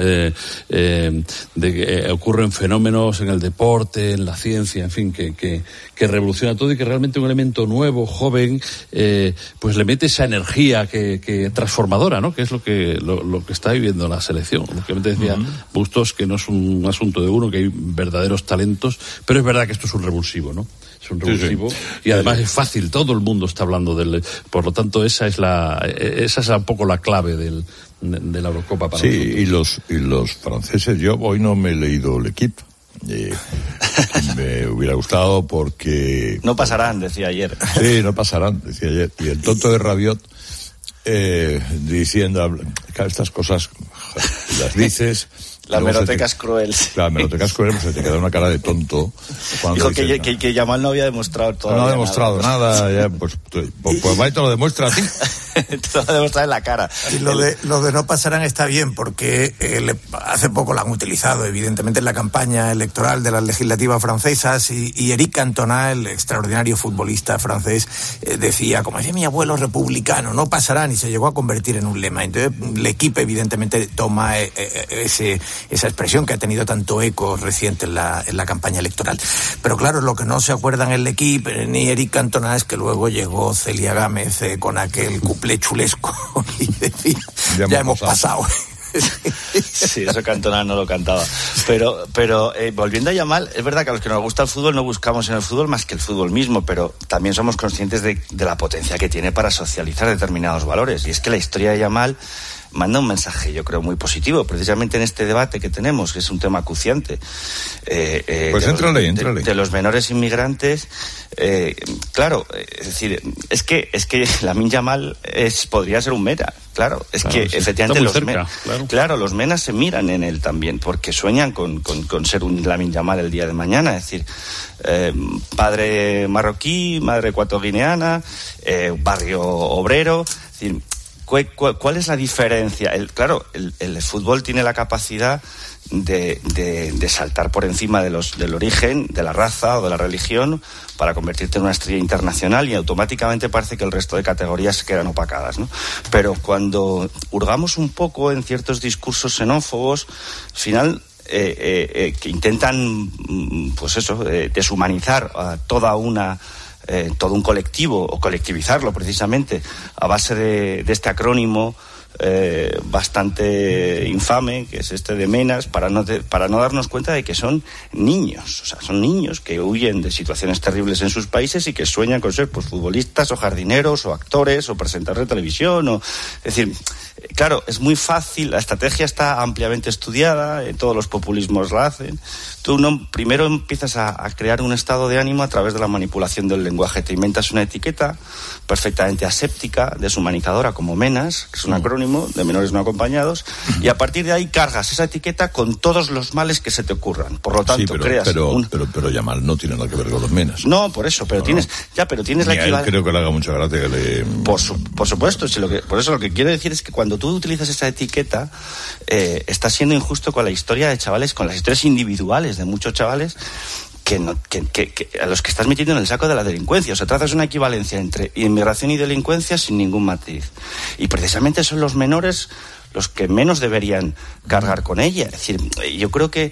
Ocurren fenómenos en el deporte, en la ciencia, en fin, que revoluciona todo y que realmente un elemento nuevo, joven, pues le mete esa energía que transformadora, ¿no? Que es lo que está viviendo la selección. Lo que me decía Bustos, que no es un asunto de uno, que hay verdaderos talentos, pero es verdad que esto es un revulsivo, ¿no? Es un revulsivo, y además es fácil, todo el mundo está hablando por lo tanto esa es un poco la clave de la Eurocopa para nosotros. y los franceses, yo hoy no me he leído el equipo. Me hubiera gustado porque no pasarán, decía ayer. Sí, no pasarán, decía ayer. Y el tonto de Rabiot diciendo, claro, estas cosas las dices. La hemeroteca es cruel. La hemeroteca es cruel, pues se te queda una cara de tonto. Dijo que Yamal no había demostrado todavía. No ha demostrado nada, ya, pues va y te lo demuestra a ti. Te lo demuestra en la cara. Y lo de no pasarán está bien, porque hace poco lo han utilizado, evidentemente, en la campaña electoral de las legislativas francesas, y Eric Cantona, el extraordinario futbolista francés, decía, como decía mi abuelo republicano, no pasarán, y se llegó a convertir en un lema. Entonces, el equipo evidentemente toma esa expresión que ha tenido tanto eco reciente en la campaña electoral. Pero claro, lo que no se acuerdan el equipo ni Eric Cantona es que luego llegó Celia Gámez con aquel cuplé chulesco y decía, ya hemos pasado. Sí, eso Cantona no lo cantaba. Pero volviendo a Yamal, es verdad que a los que nos gusta el fútbol no buscamos en el fútbol más que el fútbol mismo, pero también somos conscientes de la potencia que tiene para socializar determinados valores. Y es que la historia de Yamal manda un mensaje, yo creo, muy positivo, precisamente en este debate que tenemos, que es un tema acuciante. Pues entrale. De los menores inmigrantes, claro, es decir, es que Lamine Yamal podría ser un meta, claro, que sí, efectivamente los menas se miran en él también, porque sueñan con ser un Lamine Yamal el día de mañana, es decir, padre marroquí, madre ecuatoguineana, barrio obrero, es decir, ¿cuál es la diferencia? El fútbol tiene la capacidad de saltar por encima del origen, de la raza o de la religión, para convertirte en una estrella internacional, y automáticamente parece que el resto de categorías quedan opacadas, ¿no? Pero cuando hurgamos un poco en ciertos discursos xenófobos, al final que intentan, pues eso, deshumanizar a todo un colectivo, o colectivizarlo precisamente a base de este acrónimo bastante infame, que es este de MENAS, para no darnos cuenta de que son niños, o sea, son niños que huyen de situaciones terribles en sus países y que sueñan con ser, pues, futbolistas o jardineros o actores o presentadores de televisión, es decir, claro, es muy fácil, la estrategia está ampliamente estudiada, todos los populismos la hacen. Tú primero empiezas a crear un estado de ánimo a través de la manipulación del lenguaje. Te inventas una etiqueta perfectamente aséptica, deshumanizadora, como MENAS, que es un acrónimo de menores no acompañados, y a partir de ahí cargas esa etiqueta con todos los males que se te ocurran. Por lo tanto, pero Yamal no tiene nada que ver con los MENAS. No, por eso, pero tienes la equivalencia. Creo que le haga mucha gracia que le... Por supuesto, por eso lo que quiero decir es que cuando tú utilizas esa etiqueta, estás siendo injusto con la historia de chavales, con las historias individuales de muchos chavales que a los que estás metiendo en el saco de la delincuencia. O sea, trazas una equivalencia entre inmigración y delincuencia sin ningún matiz. Y precisamente son los menores los que menos deberían cargar con ella. Es decir, yo creo que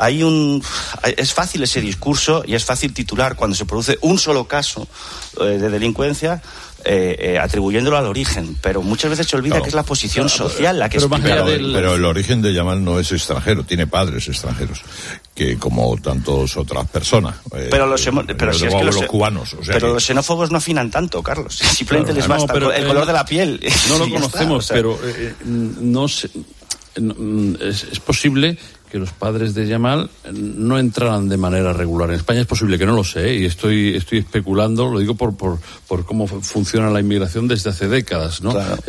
es fácil ese discurso y es fácil titular cuando se produce un solo caso de delincuencia, atribuyéndolo al origen, pero muchas veces se olvida que es la posición social la que explica. Pero el origen de Yamal no es extranjero, tiene padres extranjeros, que como tantas otras personas. Pero los cubanos. O sea pero los xenófobos no afinan tanto, Carlos. Simplemente les basta el color de la piel. No lo conocemos, pero no sé, es posible que los padres de Yamal no entraran de manera regular en España. Es posible que no lo sé, y estoy especulando, lo digo por cómo funciona la inmigración desde hace décadas, ¿no? Claro.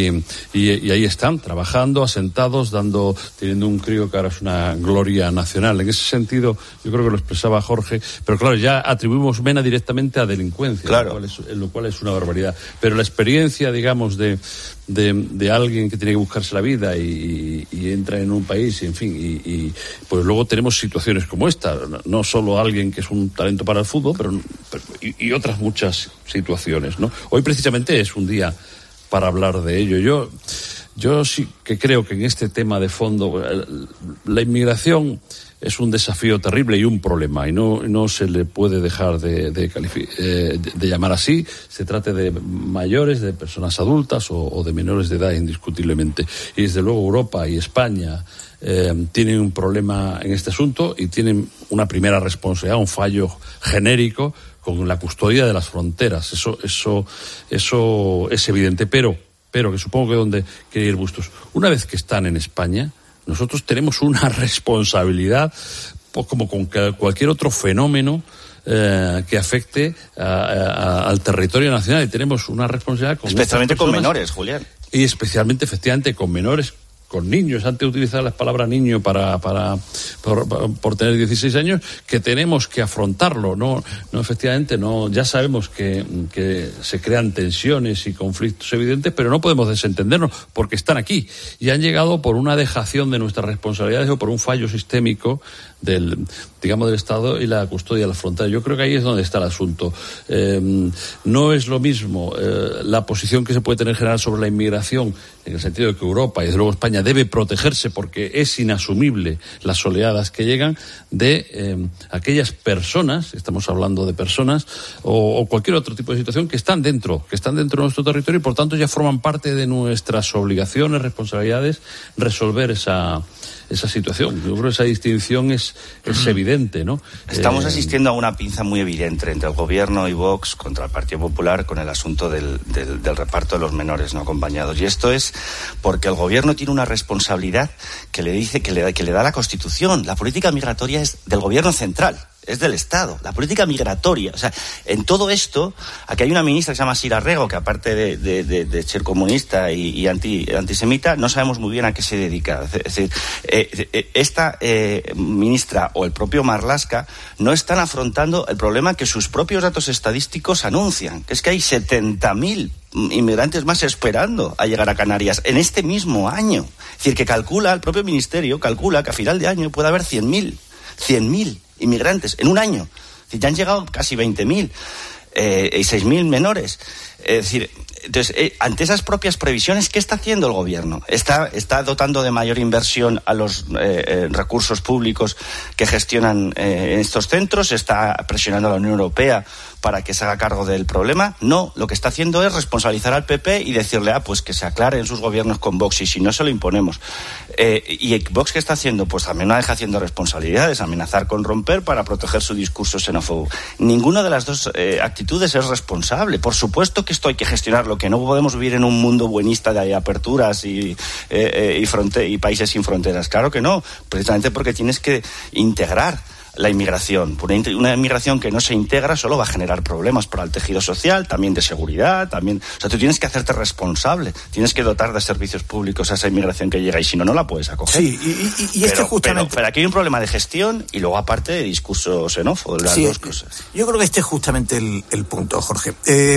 Y ahí están, trabajando, asentados, teniendo un crío que ahora es una gloria nacional. En ese sentido, yo creo que lo expresaba Jorge, pero claro, ya atribuimos MENA directamente a delincuencia, claro, lo cual es una barbaridad. Pero la experiencia, digamos, de alguien que tiene que buscarse la vida y entra en un país, en fin, y pues luego tenemos situaciones como esta, no solo alguien que es un talento para el fútbol, pero otras muchas situaciones, ¿no? Hoy precisamente es un día para hablar de ello. Yo sí que creo que en este tema de fondo la inmigración es un desafío terrible y un problema, y no se le puede dejar de llamar así, se trate de mayores, de personas adultas o de menores de edad, indiscutiblemente. Y desde luego Europa y España tienen un problema en este asunto y tienen una primera responsabilidad, un fallo genérico con la custodia de las fronteras. Eso es evidente, pero que supongo que donde quiere ir Bustos, una vez que están en España, nosotros tenemos una responsabilidad, pues como con cualquier otro fenómeno que afecte al territorio nacional, y tenemos una responsabilidad especialmente con menores, Julián. Y especialmente, efectivamente, con menores, con niños. Antes de utilizar la palabra niño por tener 16 años, que tenemos que afrontarlo, no efectivamente, no, ya sabemos que se crean tensiones y conflictos evidentes, pero no podemos desentendernos porque están aquí y han llegado por una dejación de nuestras responsabilidades o por un fallo sistémico del Estado y la custodia de las fronteras. Yo creo que ahí es donde está el asunto. No es lo mismo la posición que se puede tener en general sobre la inmigración, en el sentido de que Europa y desde luego España debe protegerse porque es inasumible las oleadas que llegan, de aquellas personas, estamos hablando de personas o cualquier otro tipo de situación que están dentro de nuestro territorio y por tanto ya forman parte de nuestras obligaciones, responsabilidades, resolver esa situación. Yo creo que esa distinción es evidente, ¿no? Estamos asistiendo a una pinza muy evidente entre el gobierno y Vox contra el Partido Popular con el asunto del reparto de los menores no acompañados. Y esto es porque el gobierno tiene una responsabilidad que le da la Constitución. La política migratoria es del gobierno central, es del Estado. La política migratoria, o sea, en todo esto, aquí hay una ministra que se llama Sira Rego, que aparte de ser comunista y antisemita, no sabemos muy bien a qué se dedica. Es decir, esta ministra o el propio Marlaska no están afrontando el problema que sus propios datos estadísticos anuncian, que es que hay 70.000 inmigrantes más esperando a llegar a Canarias en este mismo año. Es decir, que el propio ministerio calcula que a final de año puede haber 100.000 inmigrantes en un año. Es decir, ya han llegado casi 20.000 y 6.000 menores. Es decir, entonces, ante esas propias previsiones, ¿qué está haciendo el gobierno? Está dotando de mayor inversión a los recursos públicos que gestionan estos centros, está presionando a la Unión Europea para que se haga cargo del problema. No, lo que está haciendo es responsabilizar al PP y decirle, pues que se aclare en sus gobiernos con Vox, y si no se lo imponemos. ¿Y Vox qué está haciendo? Pues también no deja haciendo responsabilidades, amenazar con romper para proteger su discurso xenófobo. Ninguna de las dos actitudes es responsable. Por supuesto que esto hay que gestionarlo, que no podemos vivir en un mundo buenista de aperturas y países sin fronteras. Claro que no, precisamente porque tienes que integrar la inmigración. Una inmigración que no se integra solo va a generar problemas para el tejido social, también de seguridad, también. O sea, tú tienes que hacerte responsable, tienes que dotar de servicios públicos a esa inmigración que llega, y si no, no la puedes acoger. Sí, y pero, justamente... pero aquí hay un problema de gestión y luego aparte de discurso xenófobo, las dos cosas. Yo creo que este es justamente el punto, Jorge.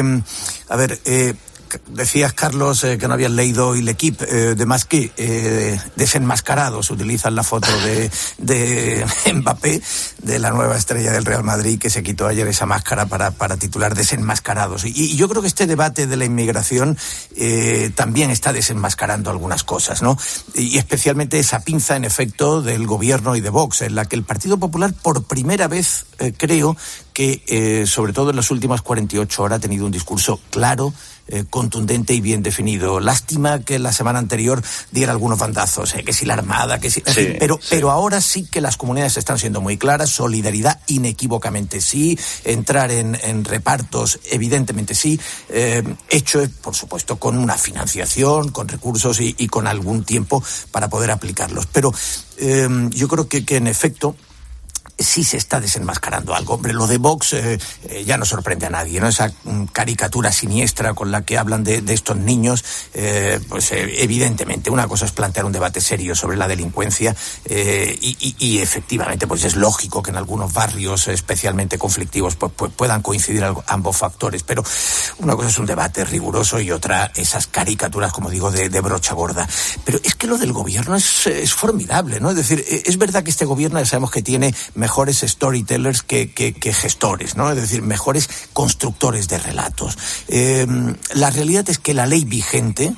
Decías, Carlos, que no habías leído hoy L'Équipe, de más que desenmascarados, utilizan la foto de Mbappé, de la nueva estrella del Real Madrid, que se quitó ayer esa máscara para titular Desenmascarados. Y yo creo que este debate de la inmigración también está desenmascarando algunas cosas, ¿no? Y especialmente esa pinza, en efecto, del gobierno y de Vox, en la que el Partido Popular, por primera vez, creo que, sobre todo en las últimas 48 horas, ha tenido un discurso claro, contundente y bien definido. Lástima que la semana anterior diera algunos bandazos, que si la Armada, que si... En fin, pero ahora sí que las comunidades están siendo muy claras. Solidaridad, inequívocamente sí. Entrar en repartos, evidentemente sí. Hecho, por supuesto, con una financiación, con recursos y con algún tiempo para poder aplicarlos. Pero yo creo que en efecto sí se está desenmascarando algo. Hombre, lo de Vox ya no sorprende a nadie, ¿no? Esa caricatura siniestra con la que hablan de estos niños, evidentemente una cosa es plantear un debate serio sobre la delincuencia y efectivamente pues es lógico que en algunos barrios especialmente conflictivos pues puedan coincidir ambos factores, pero una cosa es un debate riguroso y otra esas caricaturas, como digo, de brocha gorda. Pero es que lo del gobierno es formidable, ¿no? Es decir, es verdad que este gobierno ya sabemos que tiene mejores storytellers que gestores, ¿no? Es decir, mejores constructores de relatos. La realidad es que la ley vigente,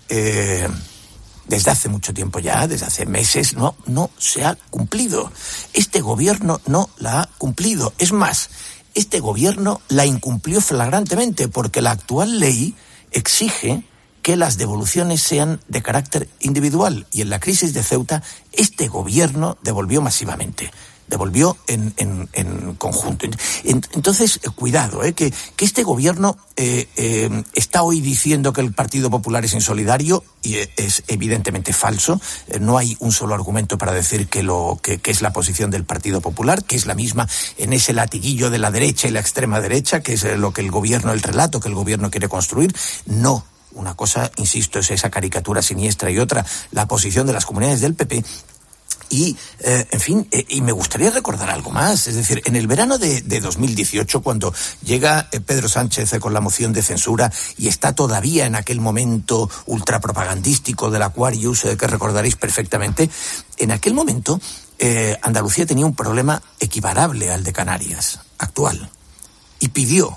desde hace mucho tiempo ya, desde hace meses, no se ha cumplido. Este gobierno no la ha cumplido. Es más, este gobierno la incumplió flagrantemente, porque la actual ley exige que las devoluciones sean de carácter individual, y en la crisis de Ceuta este gobierno devolvió masivamente. Devolvió en conjunto. Entonces, cuidado, que este gobierno está hoy diciendo que el Partido Popular es insolidario, y es evidentemente falso. No hay un solo argumento para decir que es la posición del Partido Popular, que es la misma en ese latiguillo de la derecha y la extrema derecha, que es lo que el relato que el gobierno quiere construir. No. Una cosa, insisto, es esa caricatura siniestra, y otra, la posición de las comunidades del PP. Y, en fin, y me gustaría recordar algo más. Es decir, en el verano de 2018, cuando llega Pedro Sánchez con la moción de censura y está todavía en aquel momento ultrapropagandístico del Aquarius, que recordaréis perfectamente, en aquel momento Andalucía tenía un problema equiparable al de Canarias, actual, y pidió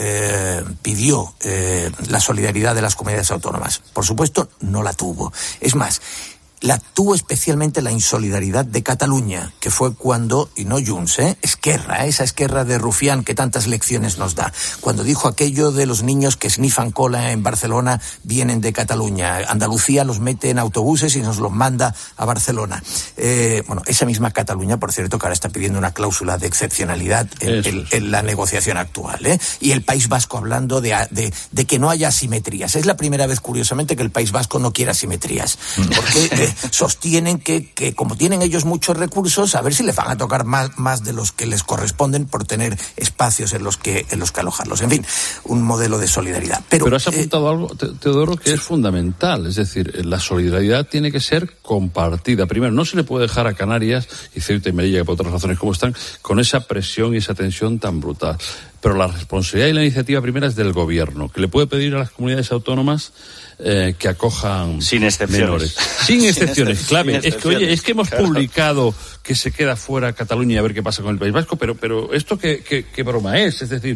la solidaridad de las comunidades autónomas. Por supuesto, no la tuvo. Es más, la tuvo especialmente la insolidaridad de Cataluña, que fue cuando, y no Junts, Esquerra, esa Esquerra de Rufián que tantas lecciones nos da, cuando dijo aquello de los niños que snifan cola en Barcelona vienen de Cataluña, Andalucía los mete en autobuses y nos los manda a Barcelona. Esa misma Cataluña, por cierto, que ahora está pidiendo una cláusula de excepcionalidad en la negociación actual, y el País Vasco hablando de que no haya asimetrías. Es la primera vez, curiosamente, que el País Vasco no quiere asimetrías, porque sostienen que como tienen ellos muchos recursos, a ver si les van a tocar más de los que les corresponden por tener espacios en los que alojarlos. En fin, un modelo de solidaridad. Pero has apuntado algo, Teodoro, que es fundamental. Es decir, la solidaridad tiene que ser compartida. Primero, no se le puede dejar a Canarias y Ceuta y Melilla, que por otras razones como están, con esa presión y esa tensión tan brutal. Pero la responsabilidad y la iniciativa primera es del gobierno, que le puede pedir a las comunidades autónomas que acojan sin excepciones. Menores. Sin excepciones, clave. Es que hemos publicado que se queda fuera Cataluña y a ver qué pasa con el País Vasco, pero esto qué broma es. Es decir,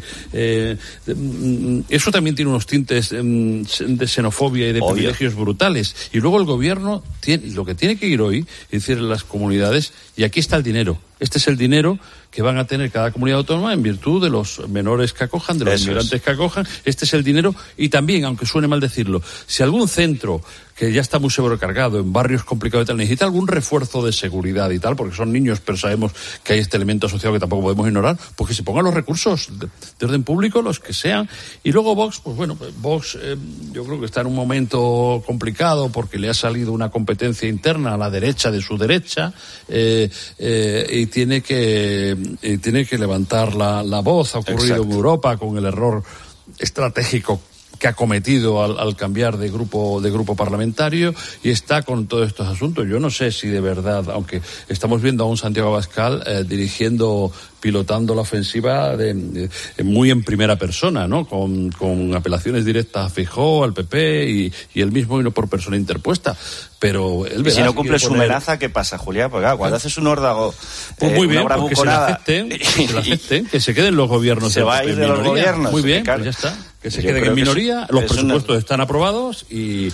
eso también tiene unos tintes de xenofobia y de privilegios brutales. Y luego el gobierno lo que tiene que ir hoy, es decir, las comunidades, y aquí está el dinero. Este es el dinero que van a tener cada comunidad autónoma en virtud de los menores que acojan, de los inmigrantes que acojan. Este es el dinero. Y también, aunque suene mal decirlo, si algún centro que ya está muy sobrecargado, en barrios complicados y tal, necesita algún refuerzo de seguridad y tal, porque son niños, pero sabemos que hay este elemento asociado que tampoco podemos ignorar, pues que se pongan los recursos de orden público, los que sean. Y luego Vox, pues bueno, Vox yo creo que está en un momento complicado porque le ha salido una competencia interna a la derecha de su derecha, y tiene que levantar la voz. Ha ocurrido en Europa con el error estratégico que ha cometido al cambiar de grupo parlamentario, y está con todos estos asuntos. Yo no sé si de verdad, aunque estamos viendo a un Santiago Abascal pilotando la ofensiva muy en primera persona, ¿no? Con apelaciones directas a Feijóo, al PP y él mismo, y no por persona interpuesta. Pero él si no cumple su amenaza, ¿qué pasa, Julián? Porque cuando haces un órdago, pues muy bien, una que se la acepten, que se queden los gobiernos. Se va a ir de los gobiernos. Muy bien, pues ya está. Que se queden en minoría, los presupuestos están aprobados y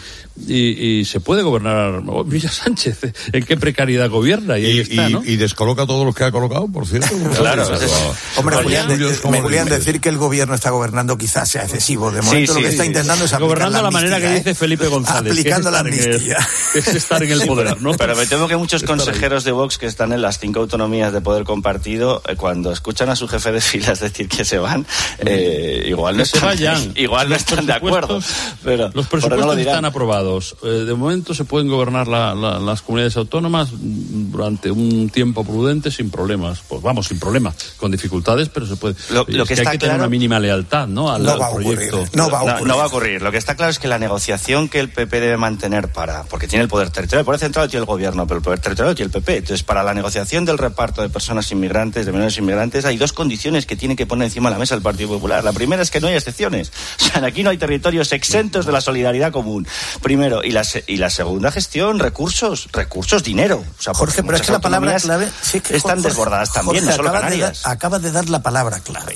se puede gobernar. Villa Sánchez, ¿en qué precariedad gobierna? Y ahí está, ¿no? Y descoloca a todos los que ha colocado, por cierto. Claro. Hombre, Julián, decir que el gobierno está gobernando quizás sea excesivo. De momento lo que está intentando es gobernando a la manera que dice Felipe González. Aplicando la amnistía. Es estar en el poder, ¿no? Pero me temo que muchos consejeros de Vox que están en las 5 autonomías de poder compartido, cuando escuchan a su jefe de filas decir que se van, igual no están de acuerdo. Pero los presupuestos están aprobados. De momento se pueden gobernar las comunidades autónomas durante un tiempo prudente sin problemas. Pues vamos, sin problemas, con dificultades, pero se puede. Lo que está hay que tener una mínima lealtad, ¿no? Al proyecto. No va a ocurrir. Lo que está claro es que la negociación que el PP debe mantener porque tiene el poder territorial, el poder central tiene el gobierno, pero el poder territorial tiene el PP. Entonces, para la negociación del reparto de personas inmigrantes, de menores inmigrantes, hay dos condiciones que tiene que poner encima de la mesa el Partido Popular. La primera es que no hay excepciones. O sea, aquí no hay territorios exentos de la solidaridad común. Primero, y la segunda gestión, recursos, dinero. O sea, Jorge, pero es que la palabra clave están desbordadas también, no solo Canarias. Acaba de dar la palabra clave.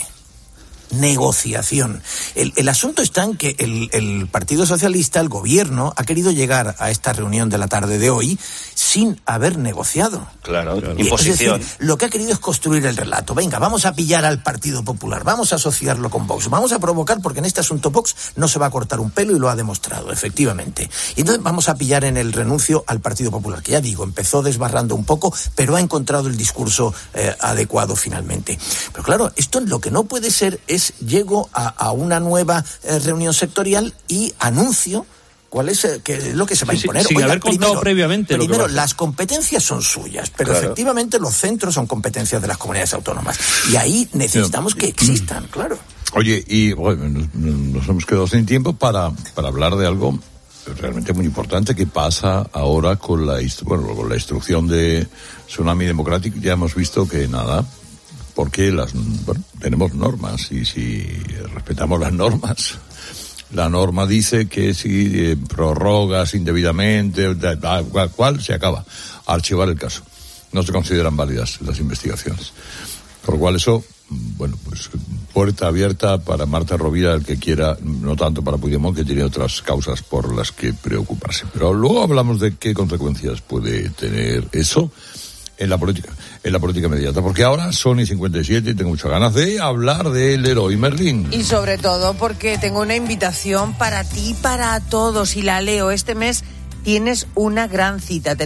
Negociación. El asunto está en que el Partido Socialista, el gobierno, ha querido llegar a esta reunión de la tarde de hoy sin haber negociado. Claro. Imposición. Es decir, lo que ha querido es construir el relato. Venga, vamos a pillar al Partido Popular, vamos a asociarlo con Vox, vamos a provocar, porque en este asunto Vox no se va a cortar un pelo y lo ha demostrado, efectivamente. Y entonces vamos a pillar en el renuncio al Partido Popular, que ya digo, empezó desbarrando un poco, pero ha encontrado el discurso adecuado finalmente. Pero claro, esto lo que no puede ser es llego a una nueva reunión sectorial y anuncio cuál es lo que se va a imponer. Sin haber contado previamente. Primero, las competencias son suyas, pero efectivamente los centros son competencias de las comunidades autónomas. Y ahí necesitamos que existan, claro. Oye, y bueno, nos hemos quedado sin tiempo para hablar de algo realmente muy importante que pasa ahora con la instrucción de Tsunami Democratic. Ya hemos visto que nada, porque tenemos normas, y si respetamos las normas, la norma dice que si prorrogas indebidamente, cual se acaba, archivar el caso. No se consideran válidas las investigaciones. Por lo cual eso, pues puerta abierta para Marta Rovira, el que quiera, no tanto para Puigdemont, que tiene otras causas por las que preocuparse. Pero luego hablamos de qué consecuencias puede tener eso en la política inmediata, porque ahora son y 57 y tengo muchas ganas de hablar del Leroy Merlin. Y sobre todo porque tengo una invitación para ti y para todos, y la leo. Este mes tenéis una gran cita,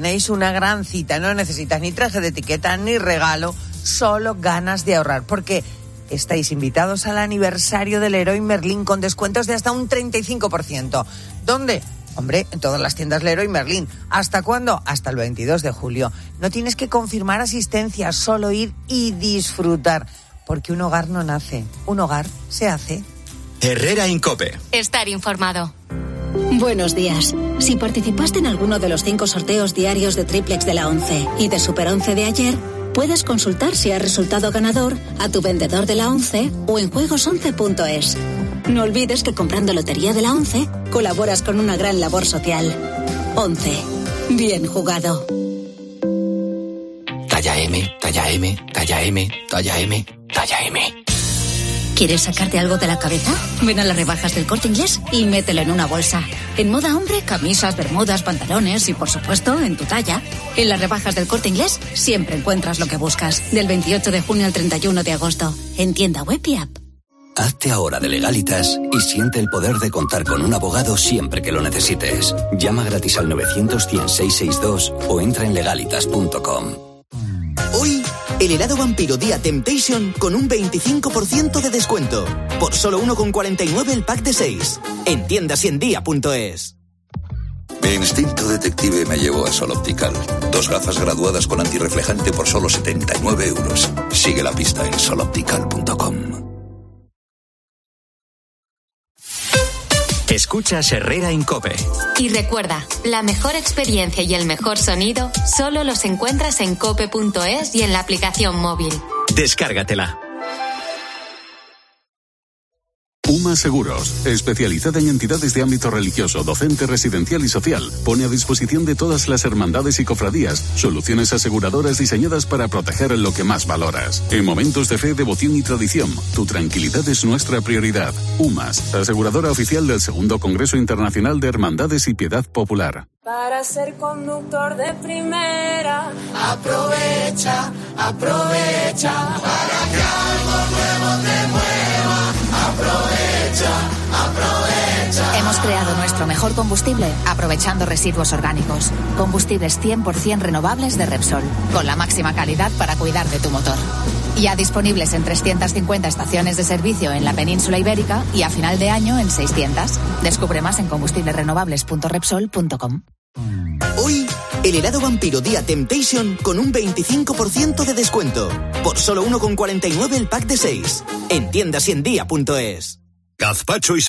no necesitas ni traje de etiqueta ni regalo, solo ganas de ahorrar, porque estáis invitados al aniversario del Leroy Merlin con descuentos de hasta un 35%. ¿Dónde? Hombre, en todas las tiendas Leroy Merlin. ¿Hasta cuándo? Hasta el 22 de julio. No tienes que confirmar asistencia, solo ir y disfrutar. Porque un hogar no nace, un hogar se hace. Herrera Incope. Estar informado. Buenos días. Si participaste en alguno de los 5 sorteos diarios de Triplex de la 11 y de Super 11 de ayer, puedes consultar si has resultado ganador a tu vendedor de la 11 o en juegos11.es. No olvides que comprando Lotería de la 11 colaboras con una gran labor social. 11. Bien jugado. Talla M, talla M, talla M, talla M, talla M. ¿Quieres sacarte algo de la cabeza? Ven a las rebajas del Corte Inglés y mételo en una bolsa. En moda hombre, camisas, bermudas, pantalones y, por supuesto, en tu talla. En las rebajas del Corte Inglés siempre encuentras lo que buscas. Del 28 de junio al 31 de agosto. En tienda web y app. Hazte ahora de Legalitas y siente el poder de contar con un abogado siempre que lo necesites. Llama gratis al 900-100-662 o entra en legalitas.com. Hoy, el helado vampiro Día Temptation con un 25% de descuento. Por solo 1,49 el pack de 6. En tiendas y en día.es. Mi instinto detective me llevó a Sol Optical. 2 gafas graduadas con antirreflejante por solo 79 euros. Sigue la pista en soloptical.com. Escuchas Herrera en COPE. Y recuerda, la mejor experiencia y el mejor sonido solo los encuentras en cope.es y en la aplicación móvil. Descárgatela. UMA Seguros, especializada en entidades de ámbito religioso, docente, residencial y social, pone a disposición de todas las hermandades y cofradías soluciones aseguradoras diseñadas para proteger lo que más valoras. En momentos de fe, devoción y tradición, tu tranquilidad es nuestra prioridad. UMAS, aseguradora oficial del 2º Congreso Internacional de Hermandades y Piedad Popular. Para ser conductor de primera, aprovecha, aprovecha, para que algo nuevo te mueva, aprovecha, aprovecha. Hemos creado nuestro mejor combustible aprovechando residuos orgánicos. Combustibles 100% renovables de Repsol, con la máxima calidad para cuidar de tu motor. Ya disponibles en 350 estaciones de servicio en la península ibérica y a final de año en 600. Descubre más en combustiblesrenovables.repsol.com. Hoy, el helado vampiro Día Temptation con un 25% de descuento. Por solo 1,49 el pack de 6. En tiendas y en día.es. Gazpacho y